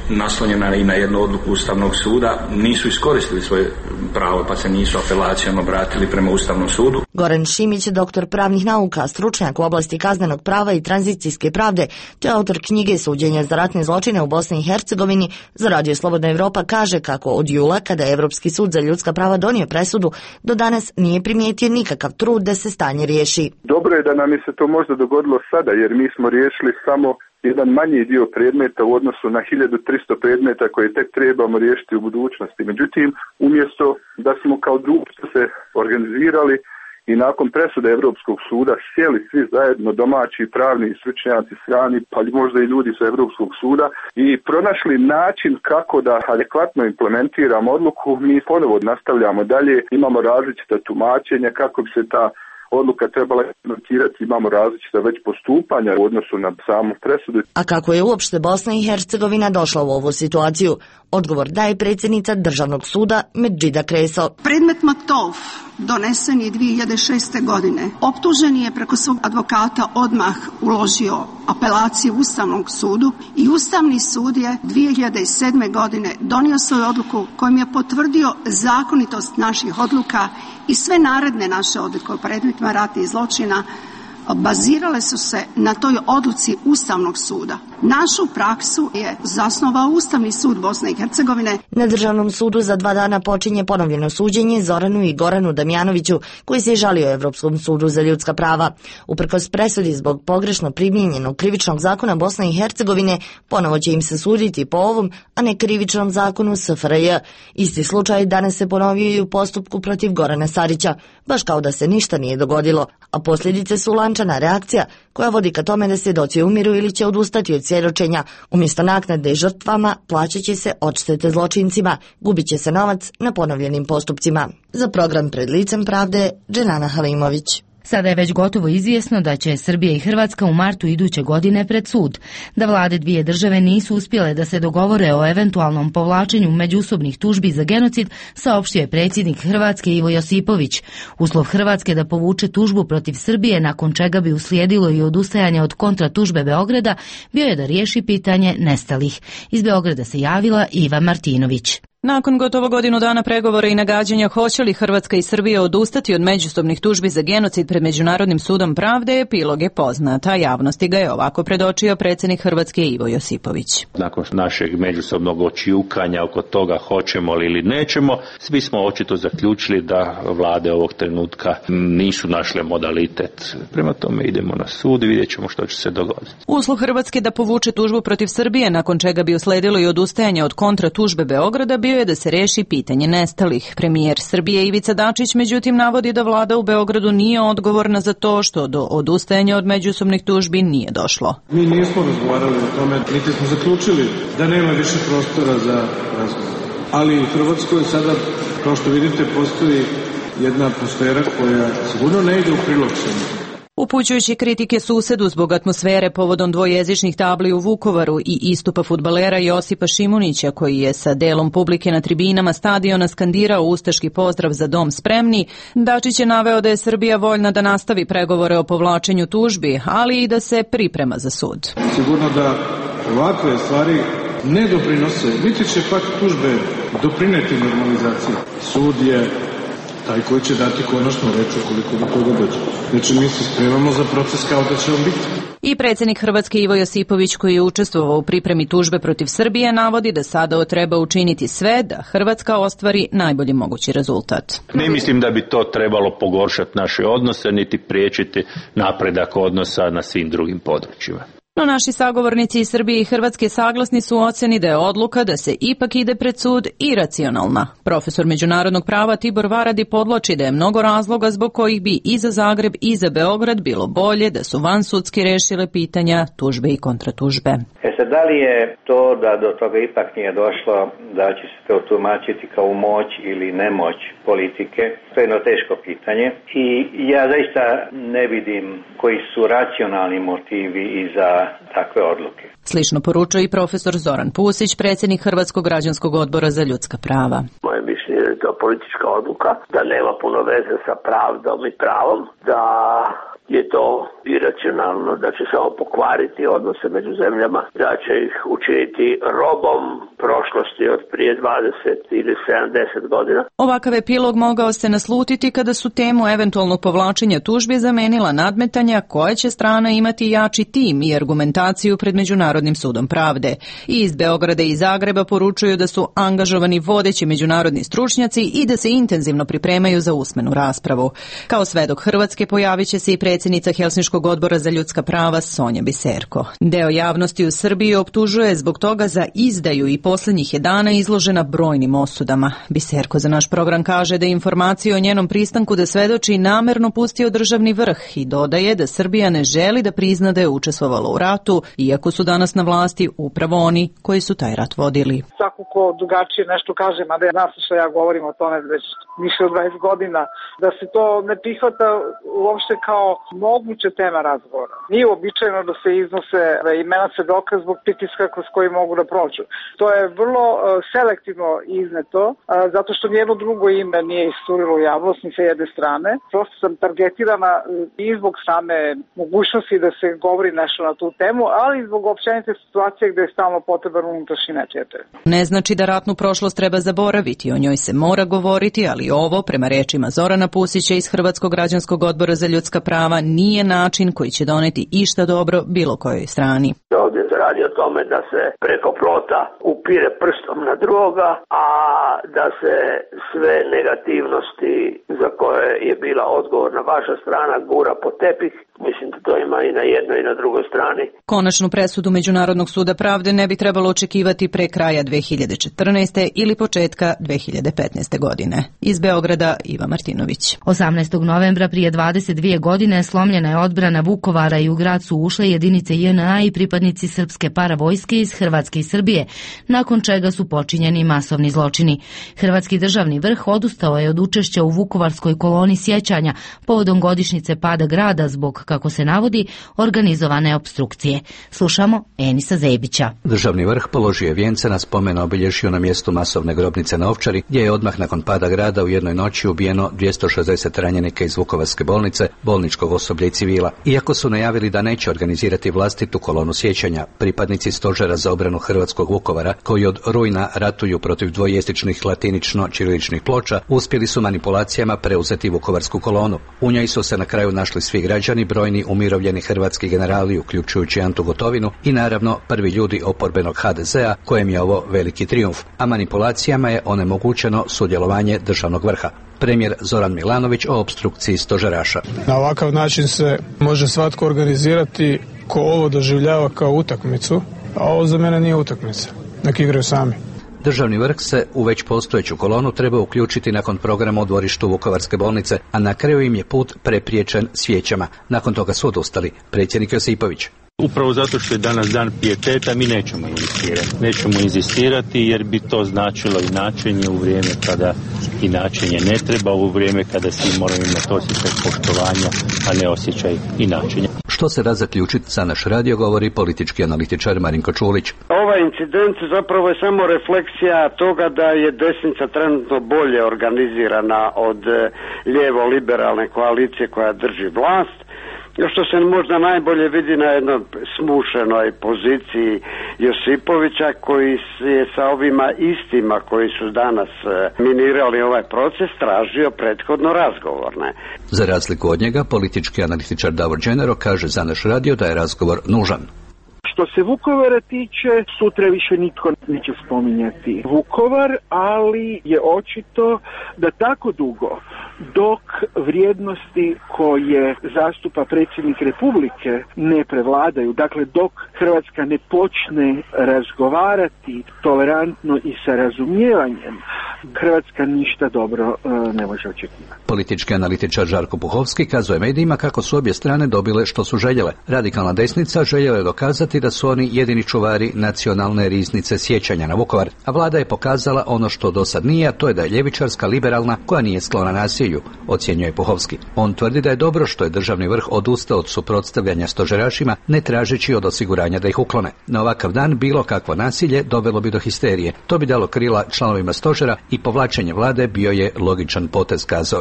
Speaker 14: naslonjena i na jednu odluku Ustavnog suda, nisu iskoristili svoje pravo pa se nisu apelacijom obratili prema Ustavnom sudu.
Speaker 12: Goran Šimić, doktor pravnih nauka, stručnjak u oblasti kaznenog prava i tranzicijske pravde, te autor knjige Suđenja za ratne zločine u Bosni i Hercegovini, za Radio Slobodna Evropa kaže kako od jula, kada je Evropski sud za ljudska prava donio presudu, do danas nije primijetio nikakav trud da se stanje riješi.
Speaker 15: Dobro je da nam je se to možda dogodilo sada, jer mi smo riješili samo jedan manji dio predmeta u odnosu na hiljadu tristo predmeta koje tek trebamo riješiti u budućnosti. Međutim, umjesto da smo kao društvo se organizirali i nakon presude Europskog suda sjeli svi zajedno, domaći, pravni, stručnjaci, strani, pa možda i ljudi sa Europskog suda, i pronašli način kako da adekvatno implementiramo odluku, mi ponovo nastavljamo dalje, imamo različita tumačenja kako bi se ta odluka trebala implementirati, imamo različita već postupanja u odnosu na samu presudu.
Speaker 12: A kako je uopšte Bosna i Hercegovina došla u ovu situaciju? Odgovor daje predsjednica Državnog suda Medžida Kreso.
Speaker 16: Predmet Maktov donesen je dvije hiljade šeste. godine. Optuženi je preko svog advokata odmah uložio apelaciju Ustavnog sudu i Ustavni sud je dvije hiljade sedme. godine donio svoju odluku kojom je potvrdio zakonitost naših odluka i sve naredne naše odluke o predmetima ratnih zločina bazirale su se na toj odluci Ustavnog suda. Našu praksu je zasnovao Ustavni sud Bosne i Hercegovine.
Speaker 12: Na Državnom sudu za dva dana počinje ponovljeno suđenje Zoranu i Goranu Damjanoviću, koji se žalio Evropskom sudu za ljudska prava. Uprkos presudi zbog pogrešno primijenjenog krivičnog zakona Bosne i Hercegovine, ponovo će im se suditi po ovom, a ne krivičnom zakonu S F R J. Isti slučaj danas se ponovio i u postupku protiv Gorana Sarića, baš kao da se ništa nije dogodilo, a posljedice su lančana reakcija koja vodi ka tome da svjedoci umiru ili će odustati od svjedočenja. Umjesto naknade žrtvama plaćat će se odštete zločincima, gubit će se novac na ponovljenim postupcima. Za program Pred licem pravde, Dženana Halimović.
Speaker 8: Sada je već gotovo izvjesno da će Srbija i Hrvatska u martu iduće godine pred sud. Da vlade dvije države nisu uspjele da se dogovore o eventualnom povlačenju međusobnih tužbi za genocid, saopštio je predsjednik Hrvatske Ivo Josipović. Uslov Hrvatske da povuče tužbu protiv Srbije, nakon čega bi uslijedilo i odustajanje od kontratužbe Beograda, bio je da riješi pitanje nestalih. Iz Beograda se javila Iva Martinović.
Speaker 17: Nakon gotovo godinu dana pregovora i nagađanja hoće li Hrvatska i Srbija odustati od međusobnih tužbi za genocid pred Međunarodnim sudom pravde, epilog je poznat, a javnosti ga je ovako predočio predsjednik Hrvatske Ivo Josipović.
Speaker 18: Nakon našeg međusobnog očijukanja oko toga hoćemo li ili nećemo, svi smo očito zaključili da vlade ovog trenutka nisu našle modalitet. Prema tome idemo na sud i vidjet ćemo što će se dogoditi.
Speaker 17: Uslov Hrvatske da povuče tužbu protiv Srbije, nakon čega bi usledilo i odustajanje od kontratužbe Beograda, bio je da se reši pitanje nestalih. Premijer Srbije Ivica Dačić međutim navodi da vlada u Beogradu nije odgovorna za to što do odustajanja od međusobnih tužbi nije došlo.
Speaker 19: Mi nismo razgovarali o tome, niti smo zaključili da nema više prostora za razgovor. Ali u Hrvatskoj sada, kao što vidite, postoji jedna atmosfera koja sigurno ne ide u prilog svemu.
Speaker 17: Upućujući kritike susedu zbog atmosfere povodom dvojezičnih tabli u Vukovaru i istupa fudbalera Josipa Šimunića, koji je sa delom publike na tribinama stadiona skandirao ustaški pozdrav za dom spremni, Dačić je naveo da je Srbija voljna da nastavi pregovore o povlačenju tužbi, ali i da se priprema za sud.
Speaker 19: Sigurno da ovakve stvari ne doprinose, niti će pak tužbe doprineti normalizaciji. Sud je taj koji će dati konačnu reč ukoliko do toga dođe. Znači mi se spremamo za proces kao da će on biti.
Speaker 17: I predsjednik Hrvatske Ivo Josipović, koji je učestvovao u pripremi tužbe protiv Srbije, navodi da sada treba učiniti sve da Hrvatska ostvari najbolji mogući rezultat.
Speaker 18: Ne mislim da bi to trebalo pogoršati naše odnose, niti priječiti napredak odnosa na svim drugim područjima.
Speaker 17: No naši sagovornici iz Srbije i Hrvatske saglasni su u ocjeni da je odluka da se ipak ide pred sud iracionalna. Profesor međunarodnog prava Tibor Varadi podvlači da je mnogo razloga zbog kojih bi i za Zagreb i za Beograd bilo bolje da su vansudski rešile pitanja tužbe i kontratužbe.
Speaker 20: E sad, da li je to da do toga ipak nije došlo, da će se to tumačiti kao moć ili nemoć politike, to je jedno teško pitanje i ja zaista ne vidim koji su racionalni motivi i za takve odluke.
Speaker 17: Slično poručuje i profesor Zoran Pusić, predsjednik Hrvatskog građanskog odbora za ljudska prava.
Speaker 10: Moje mišljenje je to politička odluka, da nema puno veze sa pravdom i pravom, da je to iracionalno, da će samo pokvariti odnose među zemljama, da će ih učiniti robom prošlosti od prije dvadeset ili sedamdeset godina.
Speaker 17: Ovakav epilog mogao se naslutiti kada su temu eventualnog povlačenja tužbi zamenila nadmetanja koja će strana imati jači tim i argumentaciju pred Međunarodnim sudom pravde. I iz Beograda i Zagreba poručuju da su angažovani vodeći međunarodni stručnjaci i da se intenzivno pripremaju za usmenu raspravu. Kao svedok Hrvatske pojavit će se i predsjednica Helsinškog odbora za ljudska prava Sonja Biserko. Deo javnosti u Srbiji optužuje zbog toga za izdaju i posljednjih je dana izložena brojnim osudama. Biserko za naš program kaže da je informaciju o njenom pristanku da svedoči namerno pustio državni vrh i dodaje da Srbija ne želi da prizna da je učestvovala u ratu, iako su danas na vlasti upravo oni koji su taj rat vodili.
Speaker 21: Svako ko drugačije nešto kaže, mada je nas što ja govorim o tome već više od dvadeset godina, da se to ne prihvata uopšte kao moguća tema razgovora. Nije uobičajeno da se iznose imena svedoka zbog pritiska kroz koji mogu da prođu. To je vrlo uh, selektivno izneto, uh, zato što nijedno drugo ime nije isturilo u javnost ni sa jedne strane. Prosto sam targetirana uh, i zbog same mogućnosti da se govori nešto na tu temu, ali i zbog općenite situacije gde je stalno potreban unutrašnji neprijatelj.
Speaker 17: Ne znači da ratnu prošlost treba zaboraviti, o njoj se mora govoriti, ali ovo, prema rečima Zorana Pusića iz Hrvatskog građanskog odbora za ljudska prava, nije način koji će doneti išta dobro bilo kojoj strani.
Speaker 10: Ovdje se radi o tome da se preko plota upire prstom na drugoga, a da se sve negativnosti za koje je bila odgovorna vaša strana gura po tepih. Mislim da to ima i na jednoj i na drugoj strani.
Speaker 17: Konačnu presudu Međunarodnog suda pravde ne bi trebalo očekivati pre kraja dve hiljade četrnaeste. ili početka dve hiljade petnaeste. godine. Iz Beograda Iva Martinović.
Speaker 8: osamnaestog novembra prije dvadeset dvije godine slomljena je odbrana Vukovara i u grad su ušle jedinice J N A i pripadnici srpske paravojske iz Hrvatske i Srbije, nakon čega su počinjeni masovni zločini. Hrvatski državni vrh odustao je od učešća u Vukovarskoj koloni sjećanja povodom godišnjice pada grada zbog, kako se navodi, organizovane opstrukcije. Slušamo Enisa Zebića.
Speaker 11: Državni vrh položio je vijence na spomen obilježju na mjestu masovne grobnice na Ovčari, gdje je odmah nakon pada grada u jednoj noći ubijeno dvjesto šezdeset ranjenika iz Vukovarske bolnice, bolničkog osoblja i civila. Iako su najavili da neće organizirati vlastitu kolonu sjećanja, pripadnici stožera za obranu hrvatskog Vukovara, koji od rujna ratuju protiv dvojezičnih latinično-ćiriličnih ploča, uspjeli su manipulacijama preuzeti Vukovarsku kolonu. U njoj su se na kraju našli svi građani, brojni umirovljeni hrvatski generali, uključujući Antu Gotovinu i naravno prvi ljudi oporbenog H D Z-a, kojem je ovo veliki trijumf, a manipulacijama je onemogućeno sudjelovanje državnog vrha. Premijer Zoran Milanović o opstrukciji stožeraša.
Speaker 19: Na ovakav način se može svatko organizirati ko ovo doživljava kao utakmicu, a ovo za mene nije utakmica. Nek igraju sami.
Speaker 11: Državni vrh se u već postojeću kolonu treba uključiti nakon programa u dvorištu Vukovarske bolnice, a na kraju im je put prepriječen svijećama. Nakon toga su odustali. Predsjednik Josipović.
Speaker 18: Upravo zato što je danas dan pijeteta, mi nećemo inzistirati. Nećemo inzistirati jer bi to značilo inačenje u vrijeme kada inačenje ne treba, u vrijeme kada svi moramo imati osjećaj poštovanja, a ne osjećaj inačenja.
Speaker 11: Što se da zaključiti, za naš radio govori politički analitičar Marinko Čulić.
Speaker 22: Ovaj incident zapravo je samo refleksija toga da je desnica trenutno bolje organizirana od lijevo-liberalne koalicije koja drži vlast, što se možda najbolje vidi na jednoj smušenoj poziciji Josipovića, koji je sa ovima istima koji su danas minirali ovaj proces tražio prethodno razgovorne.
Speaker 11: Za razliku od njega, politički analitičar Davor Đenero kaže za naš radio da je razgovor nužan.
Speaker 23: Što se Vukovara tiče, sutra više nitko neće spominjati Vukovar, ali je očito da tako dugo dok vrijednosti koje zastupa predsjednik Republike ne prevladaju, dakle dok Hrvatska ne počne razgovarati tolerantno i sa razumijevanjem, Hrvatska ništa dobro uh, ne može očekivati.
Speaker 11: Politički analitičar Žarko Puhovski kazuje medijima kako su obje strane dobile što su željele. Radikalna desnica željela je dokazati da su oni jedini čuvari nacionalne riznice sjećanja na Vukovar, a vlada je pokazala ono što do sad nije, a to je da je ljevičarska, liberalna, koja nije sklona nasilju, ocjenjuje Puhovski. On tvrdi da je dobro što je državni vrh odustao od suprotstavljanja stožerašima, ne tražeći od osiguranja da ih uklone. Na ovakav dan bilo kakvo nasilje dovelo bi do histerije. To bi dalo krila članovima stožera i povlačenje vlade bio je logičan potez, kazao je.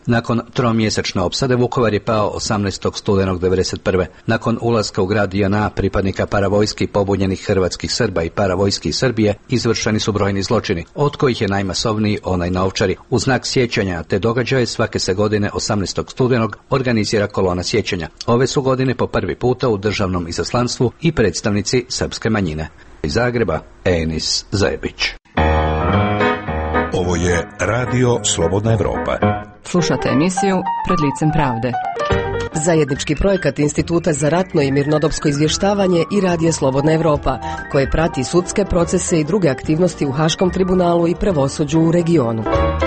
Speaker 11: Nakon tromjesečne opsade Vukovar je pao osamnaestog studenog devedeset prve. Nakon ulaska u grad J N A pripadnika paravojski pobunjenih hrvatskih Srba i paravojski Srbije izvršeni su brojni zločini, od kojih je najmasovniji onaj na Ovčari. U znak sjećanja te događaje svake se godine osamnaestog studenog organizira kolona sjećanja. Ove su godine po prvi puta u državnom izaslanstvu i predstavnici srpske manjine. Iz Zagreba, Enis Zajebić.
Speaker 2: Ovo je Radio Slobodna Evropa.
Speaker 3: Slušate emisiju Pred licem pravde. Zajednički projekat Instituta za ratno i mirnodopsko izvještavanje i Radija Slobodna Evropa, koje prati sudske procese i druge aktivnosti u Haškom tribunalu i pravosuđu u regionu.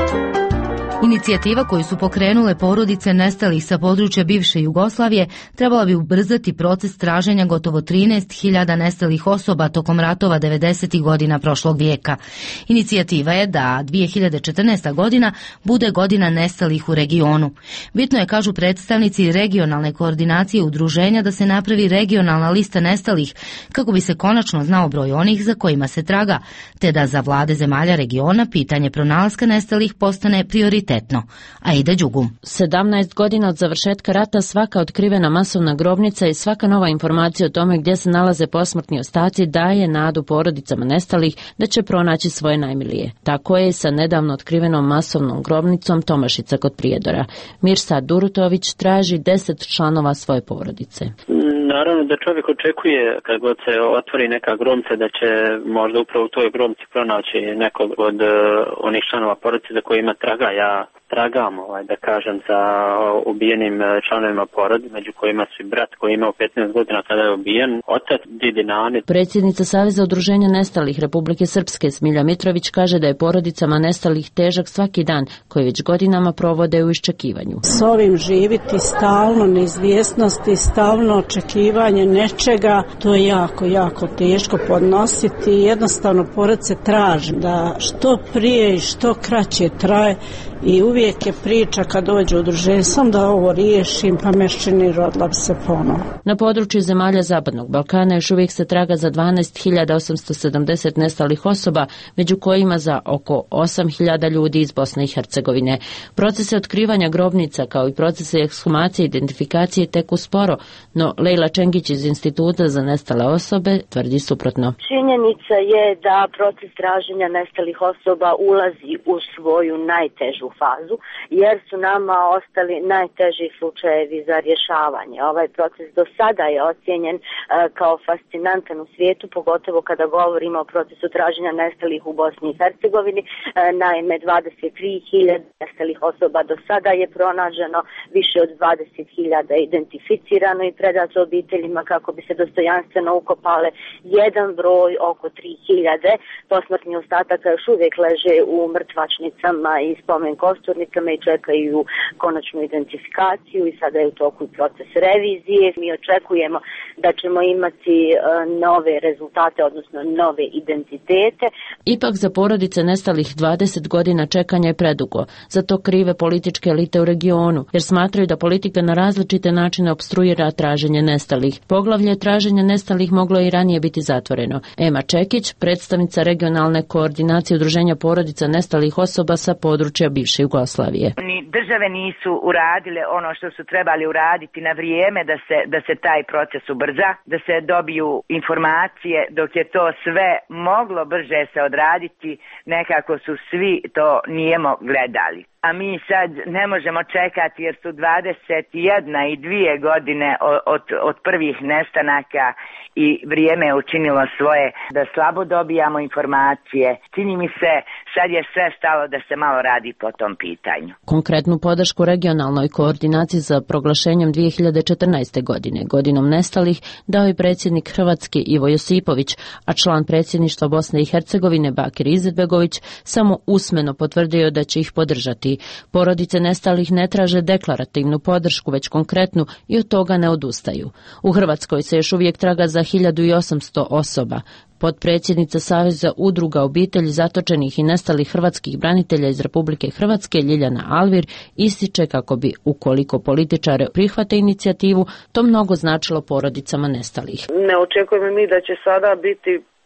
Speaker 8: Inicijativa koju su pokrenule porodice nestalih sa područja bivše Jugoslavije trebala bi ubrzati proces traženja gotovo trinaest hiljada nestalih osoba tokom ratova devedesetih godina prošlog vijeka. Inicijativa je da dvije hiljade četrnaesta. godina bude godina nestalih u regionu. Bitno je, kažu predstavnici regionalne koordinacije udruženja, da se napravi regionalna lista nestalih kako bi se konačno znao broj onih za kojima se traga, te da za vlade zemalja regiona pitanje pronalaska nestalih postane prioritet. Aida Đugum.
Speaker 4: sedamnaest godina od završetka rata svaka otkrivena masovna grobnica i svaka nova informacija o tome gdje se nalaze posmrtni ostaci daje nadu porodicama nestalih da će pronaći svoje najmilije. Tako je i sa nedavno otkrivenom masovnom grobnicom Tomašica kod Prijedora. Mirsad Durutović traži deset članova svoje porodice.
Speaker 5: Naravno da čovjek očekuje kad god se otvori neka grobnica da će možda upravo u toj grobnici pronaći nekog od uh, onih članova porodice za kojima traga. Ja tragam, ovaj, da kažem, za ubijenim članovima porodice, među kojima su i brat koji je imao petnaest godina kada je ubijen, otac Didi Nani.
Speaker 4: Predsjednica Saveza udruženja nestalih Republike Srpske Smilja Mitrović kaže da je porodicama nestalih težak svaki dan koji već godinama provode u iščekivanju.
Speaker 7: S ovim živiti stalno neizvjesnosti, stalno očekivanje nečega, to je jako, jako teško podnositi. Jednostavno porodice traže da što prije i što kraće traje i uvijek je priča kad dođe u udruženje sam da ovo riješim pa mešćini rodila bi se ponovo.
Speaker 4: Na području zemalja Zapadnog Balkana još uvijek se traga za dvanaest hiljada osamsto sedamdeset nestalih osoba, među kojima za oko osam hiljada ljudi iz Bosne i Hercegovine. Procese otkrivanja grobnica kao i procese ekshumacije i identifikacije teku sporo, no Lejla Čengić iz Instituta za nestale osobe tvrdi suprotno.
Speaker 24: Činjenica je da proces traženja nestalih osoba ulazi u svoju najtežu fazu, jer su nama ostali najteži slučajevi za rješavanje. Ovaj proces do sada je ocijenjen uh, kao fascinantan u svijetu, pogotovo kada govorimo o procesu traženja nestalih u Bosni i Hercegovini. Uh, naime, dvadeset tri hiljade nestalih osoba do sada je pronađeno, više od dvadeset hiljada je identificirano i predato obiteljima kako bi se dostojanstveno ukopale. Jedan broj, oko tri hiljade posmrtnih ostataka još uvijek leže u mrtvačnicama i spomen kosturnicama i čekaju konačnu identifikaciju i sada je u toku proces revizije. Mi očekujemo da ćemo imati uh, nove rezultate, odnosno nove identitete.
Speaker 4: Ipak za porodice nestalih dvadeset godina čekanja je predugo. Za to krive političke elite u regionu, jer smatraju da politika na različite načine opstruira traženje nestalih. Poglavlje traženja nestalih moglo je i ranije biti zatvoreno. Ema Čekić, predstavnica regionalne koordinacije udruženja porodica nestalih osoba sa područja bivše Jugoslavije.
Speaker 25: Ni države nisu uradile ono što su trebali uraditi na vrijeme da se, da se taj proces ubrza, da se dobiju informacije, dok je to sve moglo brže se odraditi, nekako su svi to nijemo gledali. A mi sad ne možemo čekati jer su dvadeset jedna i dvije godine od, od, od prvih nestanaka i vrijeme je učinilo svoje da slabo dobijamo informacije. Čini mi se sad je sve stalo da se malo radi po tom pitanju.
Speaker 4: Konkretnu podršku regionalnoj koordinaciji za proglašenjem dvije hiljade četrnaeste. godine, godinom nestalih, dao je predsjednik Hrvatske Ivo Josipović, a član predsjedništva Bosne i Hercegovine Bakir Izetbegović samo usmeno potvrdio da će ih podržati. Porodice nestalih ne traže deklarativnu podršku, već konkretnu i od toga ne odustaju. U Hrvatskoj se još uvijek traga za hiljadu osamsto osoba. Potpredsjednica Saveza udruga obitelji zatočenih i nestalih hrvatskih branitelja iz Republike Hrvatske Ljiljana Alvir ističe kako bi, ukoliko političare prihvate inicijativu, to mnogo značilo porodicama nestalih.
Speaker 26: Ne očekujemo mi da će sada biti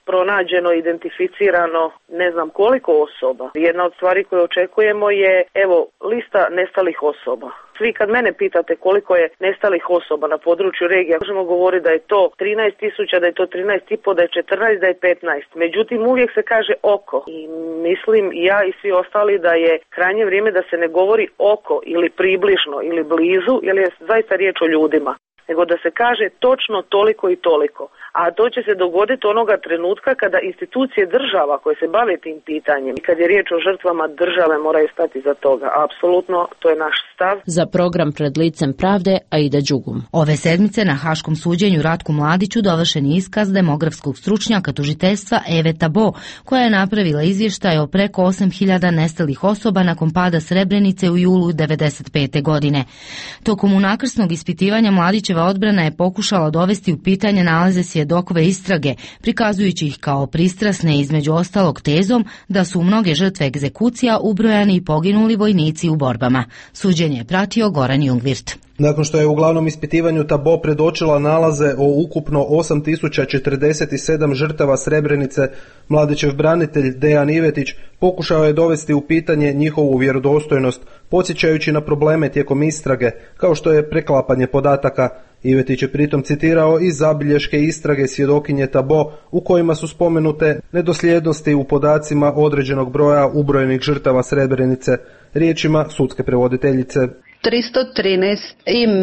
Speaker 1: pronađeno, identificirano ne znam koliko osoba. Jedna od stvari koje očekujemo je, evo, lista nestalih osoba. Svi kad mene pitate koliko je nestalih osoba na području regija, možemo govoriti da je to trinaest tisuća, da je to trinaest i po, da je četrnaest, da je petnaest. Međutim, uvijek se kaže oko. I mislim ja i svi ostali da je krajnje vrijeme da se ne govori oko ili približno ili blizu, jer je zaista riječ o ljudima, nego da se kaže točno toliko i toliko. A to će se dogoditi onoga trenutka kada institucije država koje se bave tim pitanjem i kad je riječ o žrtvama, države moraju stati za toga. Apsolutno, to je naš stav.
Speaker 4: Za program Pred licem pravde, Aida Đugum.
Speaker 8: Ove sedmice na Haškom suđenju Ratku Mladiću dovršen je iskaz demografskog stručnjaka tužiteljstva Eve Tabo, koja je napravila izvještaj o preko osam hiljada nestalih osoba nakon pada Srebrenice u julu devedeset pete godine. Tokom unakrsnog ispitivanja Mladićeva odbrana je pokušala dovesti u pitanje nalaze svjedokove istrage, prikazujući ih kao pristrasne, između ostalog tezom da su u mnoge žrtve egzekucija ubrojani i poginuli vojnici u borbama. Suđenje je pratio Goran Jungvirt.
Speaker 6: Nakon što je u glavnom ispitivanju Tabo predočila nalaze o ukupno osam tisuća četrdeset sedam žrtava Srebrenice, Mladićev branitelj Dejan Ivetić pokušao je dovesti u pitanje njihovu vjerodostojnost, podsjećajući na probleme tijekom istrage, kao što je preklapanje podataka. Ivetić je pritom citirao i zabilješke istrage svjedokinje Tabo u kojima su spomenute nedosljednosti u podacima određenog broja ubrojenih žrtava Srebrenice, riječima sudske prevoditeljice.
Speaker 9: tristo trinaest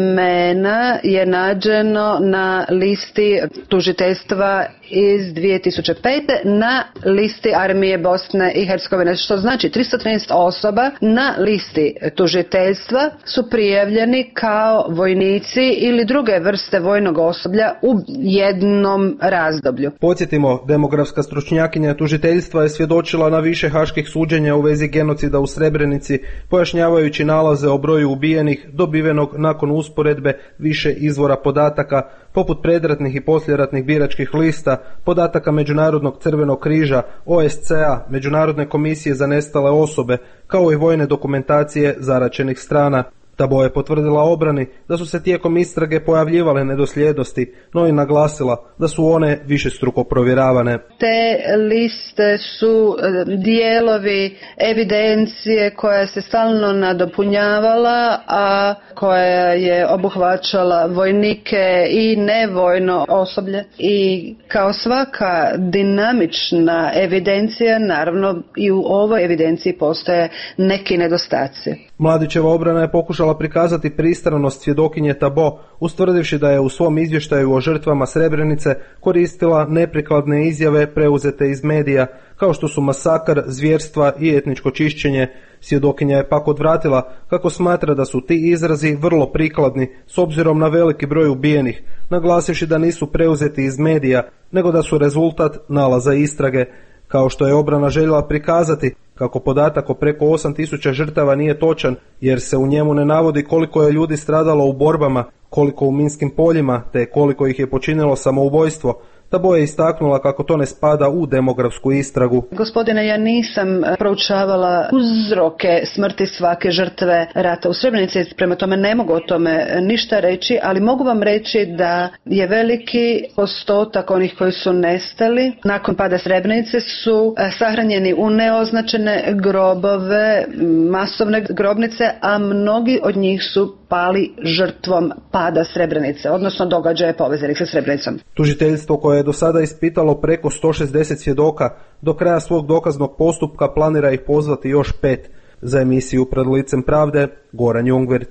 Speaker 9: imena je nađeno na listi tužiteljstva iz dvije tisuće pete na listi Armije Bosne i Hercegovine, što znači tristo trinaest osoba na listi tužiteljstva su prijavljeni kao vojnici ili druge vrste vojnog osoblja u jednom razdoblju.
Speaker 6: Podsjetimo, demografska stručnjakinja tužiteljstva je svjedočila na više haških suđenja u vezi genocida u Srebrenici, pojašnjavajući nalaze o broju ubijenih dobivenog nakon usporedbe više izvora podataka, poput predratnih i poslijeratnih biračkih lista, podataka Međunarodnog crvenog križa, O S C A, Međunarodne komisije za nestale osobe, kao i vojne dokumentacije zaraćenih strana. Tabo je potvrdila obrani da su se tijekom istrage pojavljivale nedosljednosti, no i naglasila da su one višestruko provjeravane.
Speaker 9: Te liste su dijelovi evidencije koja se stalno nadopunjavala, a koja je obuhvaćala vojnike i nevojno osoblje. I kao svaka dinamična evidencija, naravno i u ovoj evidenciji postoje neki nedostaci.
Speaker 6: Mladićeva obrana je pokušala prikazati pristranost svjedokinje Tabo, ustvrdivši da je u svom izvještaju o žrtvama Srebrenice koristila neprikladne izjave preuzete iz medija, kao što su masakar, zvjerstva i etničko čišćenje. Svjedokinja je pak odvratila kako smatra da su ti izrazi vrlo prikladni s obzirom na veliki broj ubijenih, naglasivši da nisu preuzeti iz medija, nego da su rezultat nalaza istrage. Kao što je obrana željela prikazati kako podatak o preko osam tisuća žrtava nije točan, jer se u njemu ne navodi koliko je ljudi stradalo u borbama, koliko u minskim poljima, te koliko ih je počinilo samoubojstvo. Tabo je istaknula kako to ne spada u demografsku istragu.
Speaker 9: Gospodine, ja nisam proučavala uzroke smrti svake žrtve rata u Srebrenici, prema tome ne mogu o tome ništa reći, ali mogu vam reći da je veliki postotak onih koji su nestali nakon pada Srebrenice su sahranjeni u neoznačene grobove, masovne grobnice, a mnogi od njih su pali žrtvom pada Srebrenice, odnosno događaje povezanih sa Srebrenicom.
Speaker 6: Tužiteljstvo koje je do sada ispitalo preko sto šezdeset svjedoka, do kraja svog dokaznog postupka planira ih pozvati još pet. Za emisiju Pred licem pravde, Goran Jungvirt.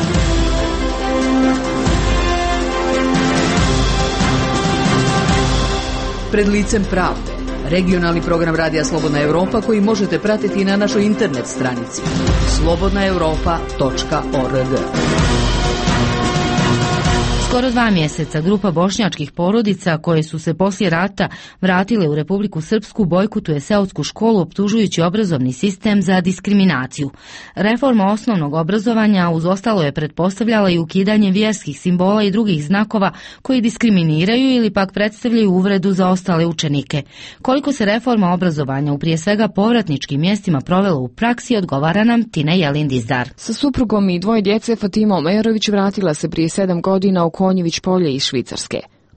Speaker 13: Pred licem pravde, regionalni program Radija Slobodna Europa koji možete pratiti na našoj internet stranici slobodna europa točka org.
Speaker 8: Skoro dva mjeseca grupa bošnjačkih porodica koje su se poslije rata vratile u Republiku Srpsku bojkotuje seosku školu optužujući obrazovni sistem za diskriminaciju. Reforma osnovnog obrazovanja uz ostalo je pretpostavljala i ukidanje vjerskih simbola i drugih znakova koji diskriminiraju ili pak predstavljaju uvredu za ostale učenike. Koliko se reforma obrazovanja u prije svega povratničkim mjestima provela u praksi, odgovara nam Tina Jelin-Dizdar.
Speaker 14: Sa suprugom i dvoje djece Fatima Omerović vratila se prije sedam godina u Konjević polje iz Švicarske.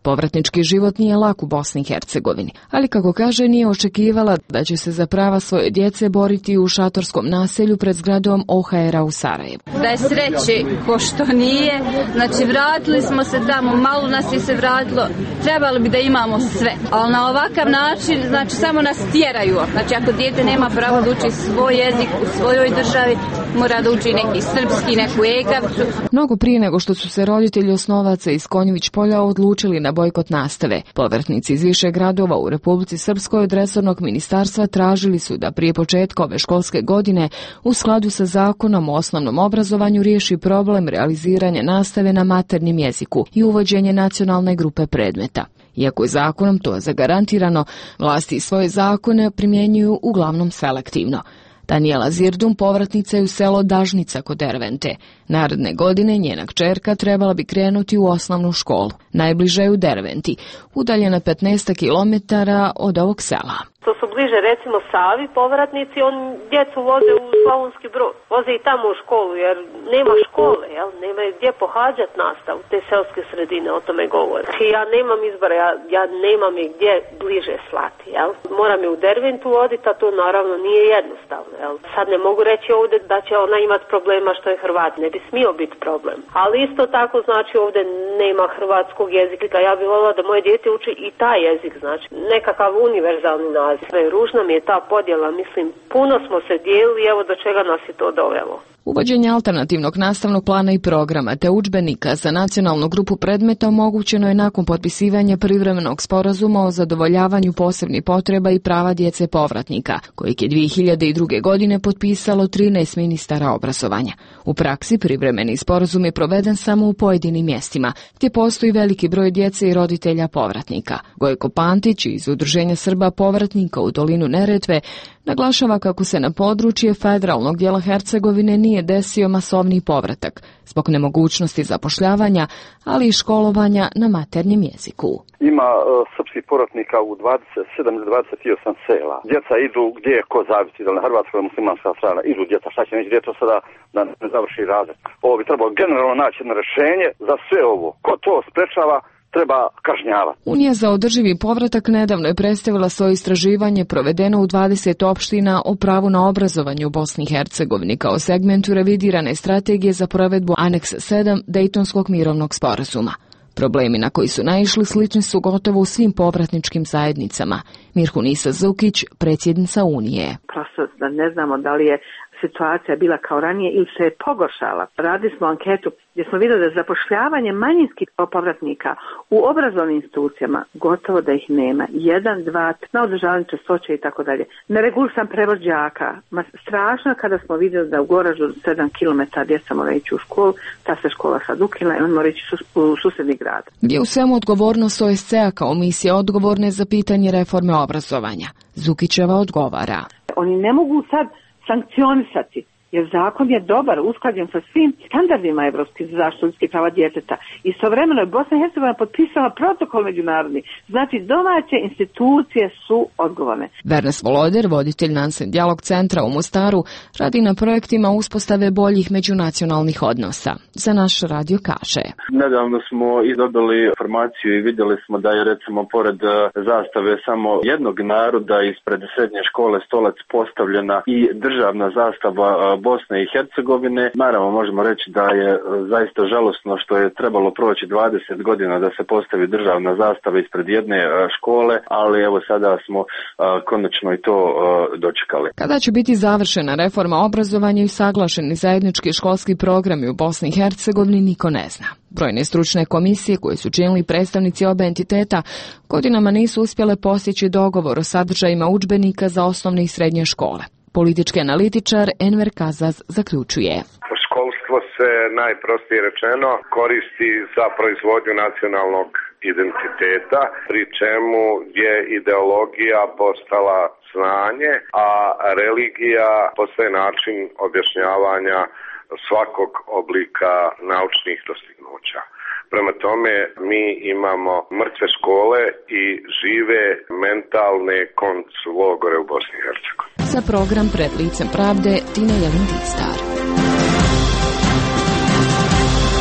Speaker 12: Povratnički život nije lak u Bosni i Hercegovini, ali kako kaže nije očekivala da će se za prava svoje djece boriti u šatorskom naselju pred zgradom O H R-a u Sarajevu.
Speaker 14: Da je sreće ko što nije, znači vratili smo se tamo, malo nas je se vratilo, trebalo bi da imamo sve, ali na ovakav način, znači samo nas tjeraju, znači ako dijete nema pravo da uči svoj jezik u svojoj državi, mora da uči neki srpski, neku ekavicu.
Speaker 12: Mnogo prije nego što su se roditelji osnovaca iz Konjević polja odlučili na bojkot nastave, povratnici iz više gradova u Republici Srpskoj od resornog ministarstva tražili su da prije početka ove školske godine u skladu sa zakonom o osnovnom obrazovanju riješi problem realiziranja nastave na maternjem jeziku i uvođenje nacionalne grupe predmeta. Iako je zakonom to zagarantirano, vlasti svoje zakone primjenjuju uglavnom selektivno. Daniela Zirdum povratnica je u selo Dažnica kod Dervente. Naredne godine njena kćerka trebala bi krenuti u osnovnu školu. Najbliže je u Derventi, udaljena petnaest kilometara od ovog sela.
Speaker 15: To su bliže recimo Savi povratnici, on djecu voze u Slavonski Brod, voze i tamo u školu jer nema škole, jel? Nema gdje pohađati nastavu, te selske sredine o tome govore. Ja nemam izbora, ja, ja nemam i gdje bliže slati, jel? Moram je u Derventu voditi, a to naravno nije jednostavno, jel? Sad ne mogu reći ovdje da će ona imati problema što je Hrvat, ne bi smio biti problem. Ali isto tako znači ovdje nema hrvatskog jezika, ja bih voljela da moje dijete uči i taj jezik, znači nekakav univerzalni naziv. Ružna mi je ta podjela, mislim, puno smo se dijelili, evo do čega nas je to dovelo.
Speaker 12: Uvođenje alternativnog nastavnog plana i programa te udžbenika za nacionalnu grupu predmeta omogućeno je nakon potpisivanja privremenog sporazuma o zadovoljavanju posebnih potreba i prava djece povratnika, kojeg je dvije hiljade druge. godine potpisalo trinaest ministara obrazovanja. U praksi privremeni sporazum je proveden samo u pojedinim mjestima, gdje postoji veliki broj djece i roditelja povratnika. Gojko Pantić iz Udruženja Srba povratnika u dolinu Neretve naglašava kako se na područje federalnog dijela Hercegovine nije desio masovni povratak zbog nemogućnosti zapošljavanja, ali i školovanja na maternjem jeziku.
Speaker 16: Ima uh, srpskih povratnika u dvadeset sedam ili dvadeset osam sela. Djeca idu gdje je ko zavisi, da li na hrvatskoj ili muslimanska strana, idu djeca, šta će neći djeca sada da ne završi razred. Ovo bi trebalo generalno naći jedno rješenje za sve ovo. Ko to sprečava, treba kažnjavati.
Speaker 12: Unija za održivi povratak nedavno je predstavila svoje istraživanje provedeno u dvadeset opština o pravu na obrazovanje u Bosni i Hercegovini kao segmentu revidirane strategije za provedbu Aneks sedam Dejtonskog mirovnog sporazuma. Problemi na koji su naišli slični su gotovo u svim povratničkim zajednicama. Mirhunisa Zukić, predsjednica Unije.
Speaker 20: Prosto da ne znamo da li je situacija bila kao ranije ili se je pogoršala. Radili smo anketu gdje smo vidjeli da zapošljavanje manjinskih povratnika u obrazovnim institucijama gotovo da ih nema. Jedan, dva, na održavanju čistoće i tako dalje. Neregulisan prevoz đaka. Ma strašno kada smo vidjeli da u Goražu sedam kilometara djeca mora ići u školu, ta se škola sad ukinula i on mora ići u susjedni grad.
Speaker 12: Gdje u svemu odgovornost O S C-a kao misije odgovorne za pitanje reforme obrazovanja. Zukićeva odgovara.
Speaker 20: Oni ne mogu sad sankcionisati, jer zakon je dobar, usklađen sa svim standardima evropskih za zaštitu ljudskih prava djeteta. Istovremeno je Bosna i Hercegovina potpisala protokol međunarodni. Znači, domaće institucije su odgovorne.
Speaker 12: Vernes Voloder, voditelj Nansen Dijalog centra u Mostaru, radi na projektima uspostave boljih međunacionalnih odnosa. Za naš radio kaže.
Speaker 26: Nedavno smo i dobili informaciju i vidjeli smo da je recimo pored zastave samo jednog naroda ispred srednje škole Stolac postavljena i državna zastava Bosne i Hercegovine. Naravno možemo reći da je zaista žalosno što je trebalo proći dvadeset godina da se postavi državna zastava ispred jedne škole, ali evo sada smo uh, konačno i to uh, dočekali.
Speaker 12: Kada će biti završena reforma obrazovanja i saglašeni zajednički školski programi u Bosni i Hercegovini niko ne zna. Brojne stručne komisije koje su činili predstavnici oba entiteta godinama nisu uspjele postići dogovor o sadržajima udžbenika za osnovne i srednje škole. Politički analitičar Enver Kazaz zaključuje.
Speaker 27: Školstvo se, najprostije rečeno, koristi za proizvodnju nacionalnog identiteta, pri čemu je ideologija postala znanje, a religija postaje način objašnjavanja svakog oblika naučnih dostignuća. Prema tome mi imamo mrtve škole i žive mentalne konclogore u Bosni i Hercegovini.
Speaker 12: Za program Pred licem pravde Tina Jelin Vistar.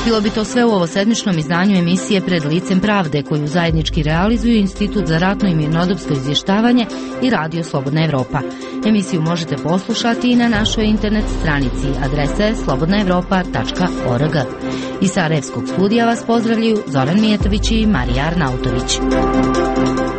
Speaker 8: Bilo bi to sve u ovosedmičnom izdanju emisije Pred licem pravde, koju zajednički realizuju Institut za ratno i mirnodopsko izvještavanje i Radio Slobodna Evropa. Emisiju možete poslušati i na našoj internet stranici. Adresa je slobodna evropa tačka org. Iz Sarajevskog studija vas pozdravljaju Zoran Mijetović i Marija Arnautović.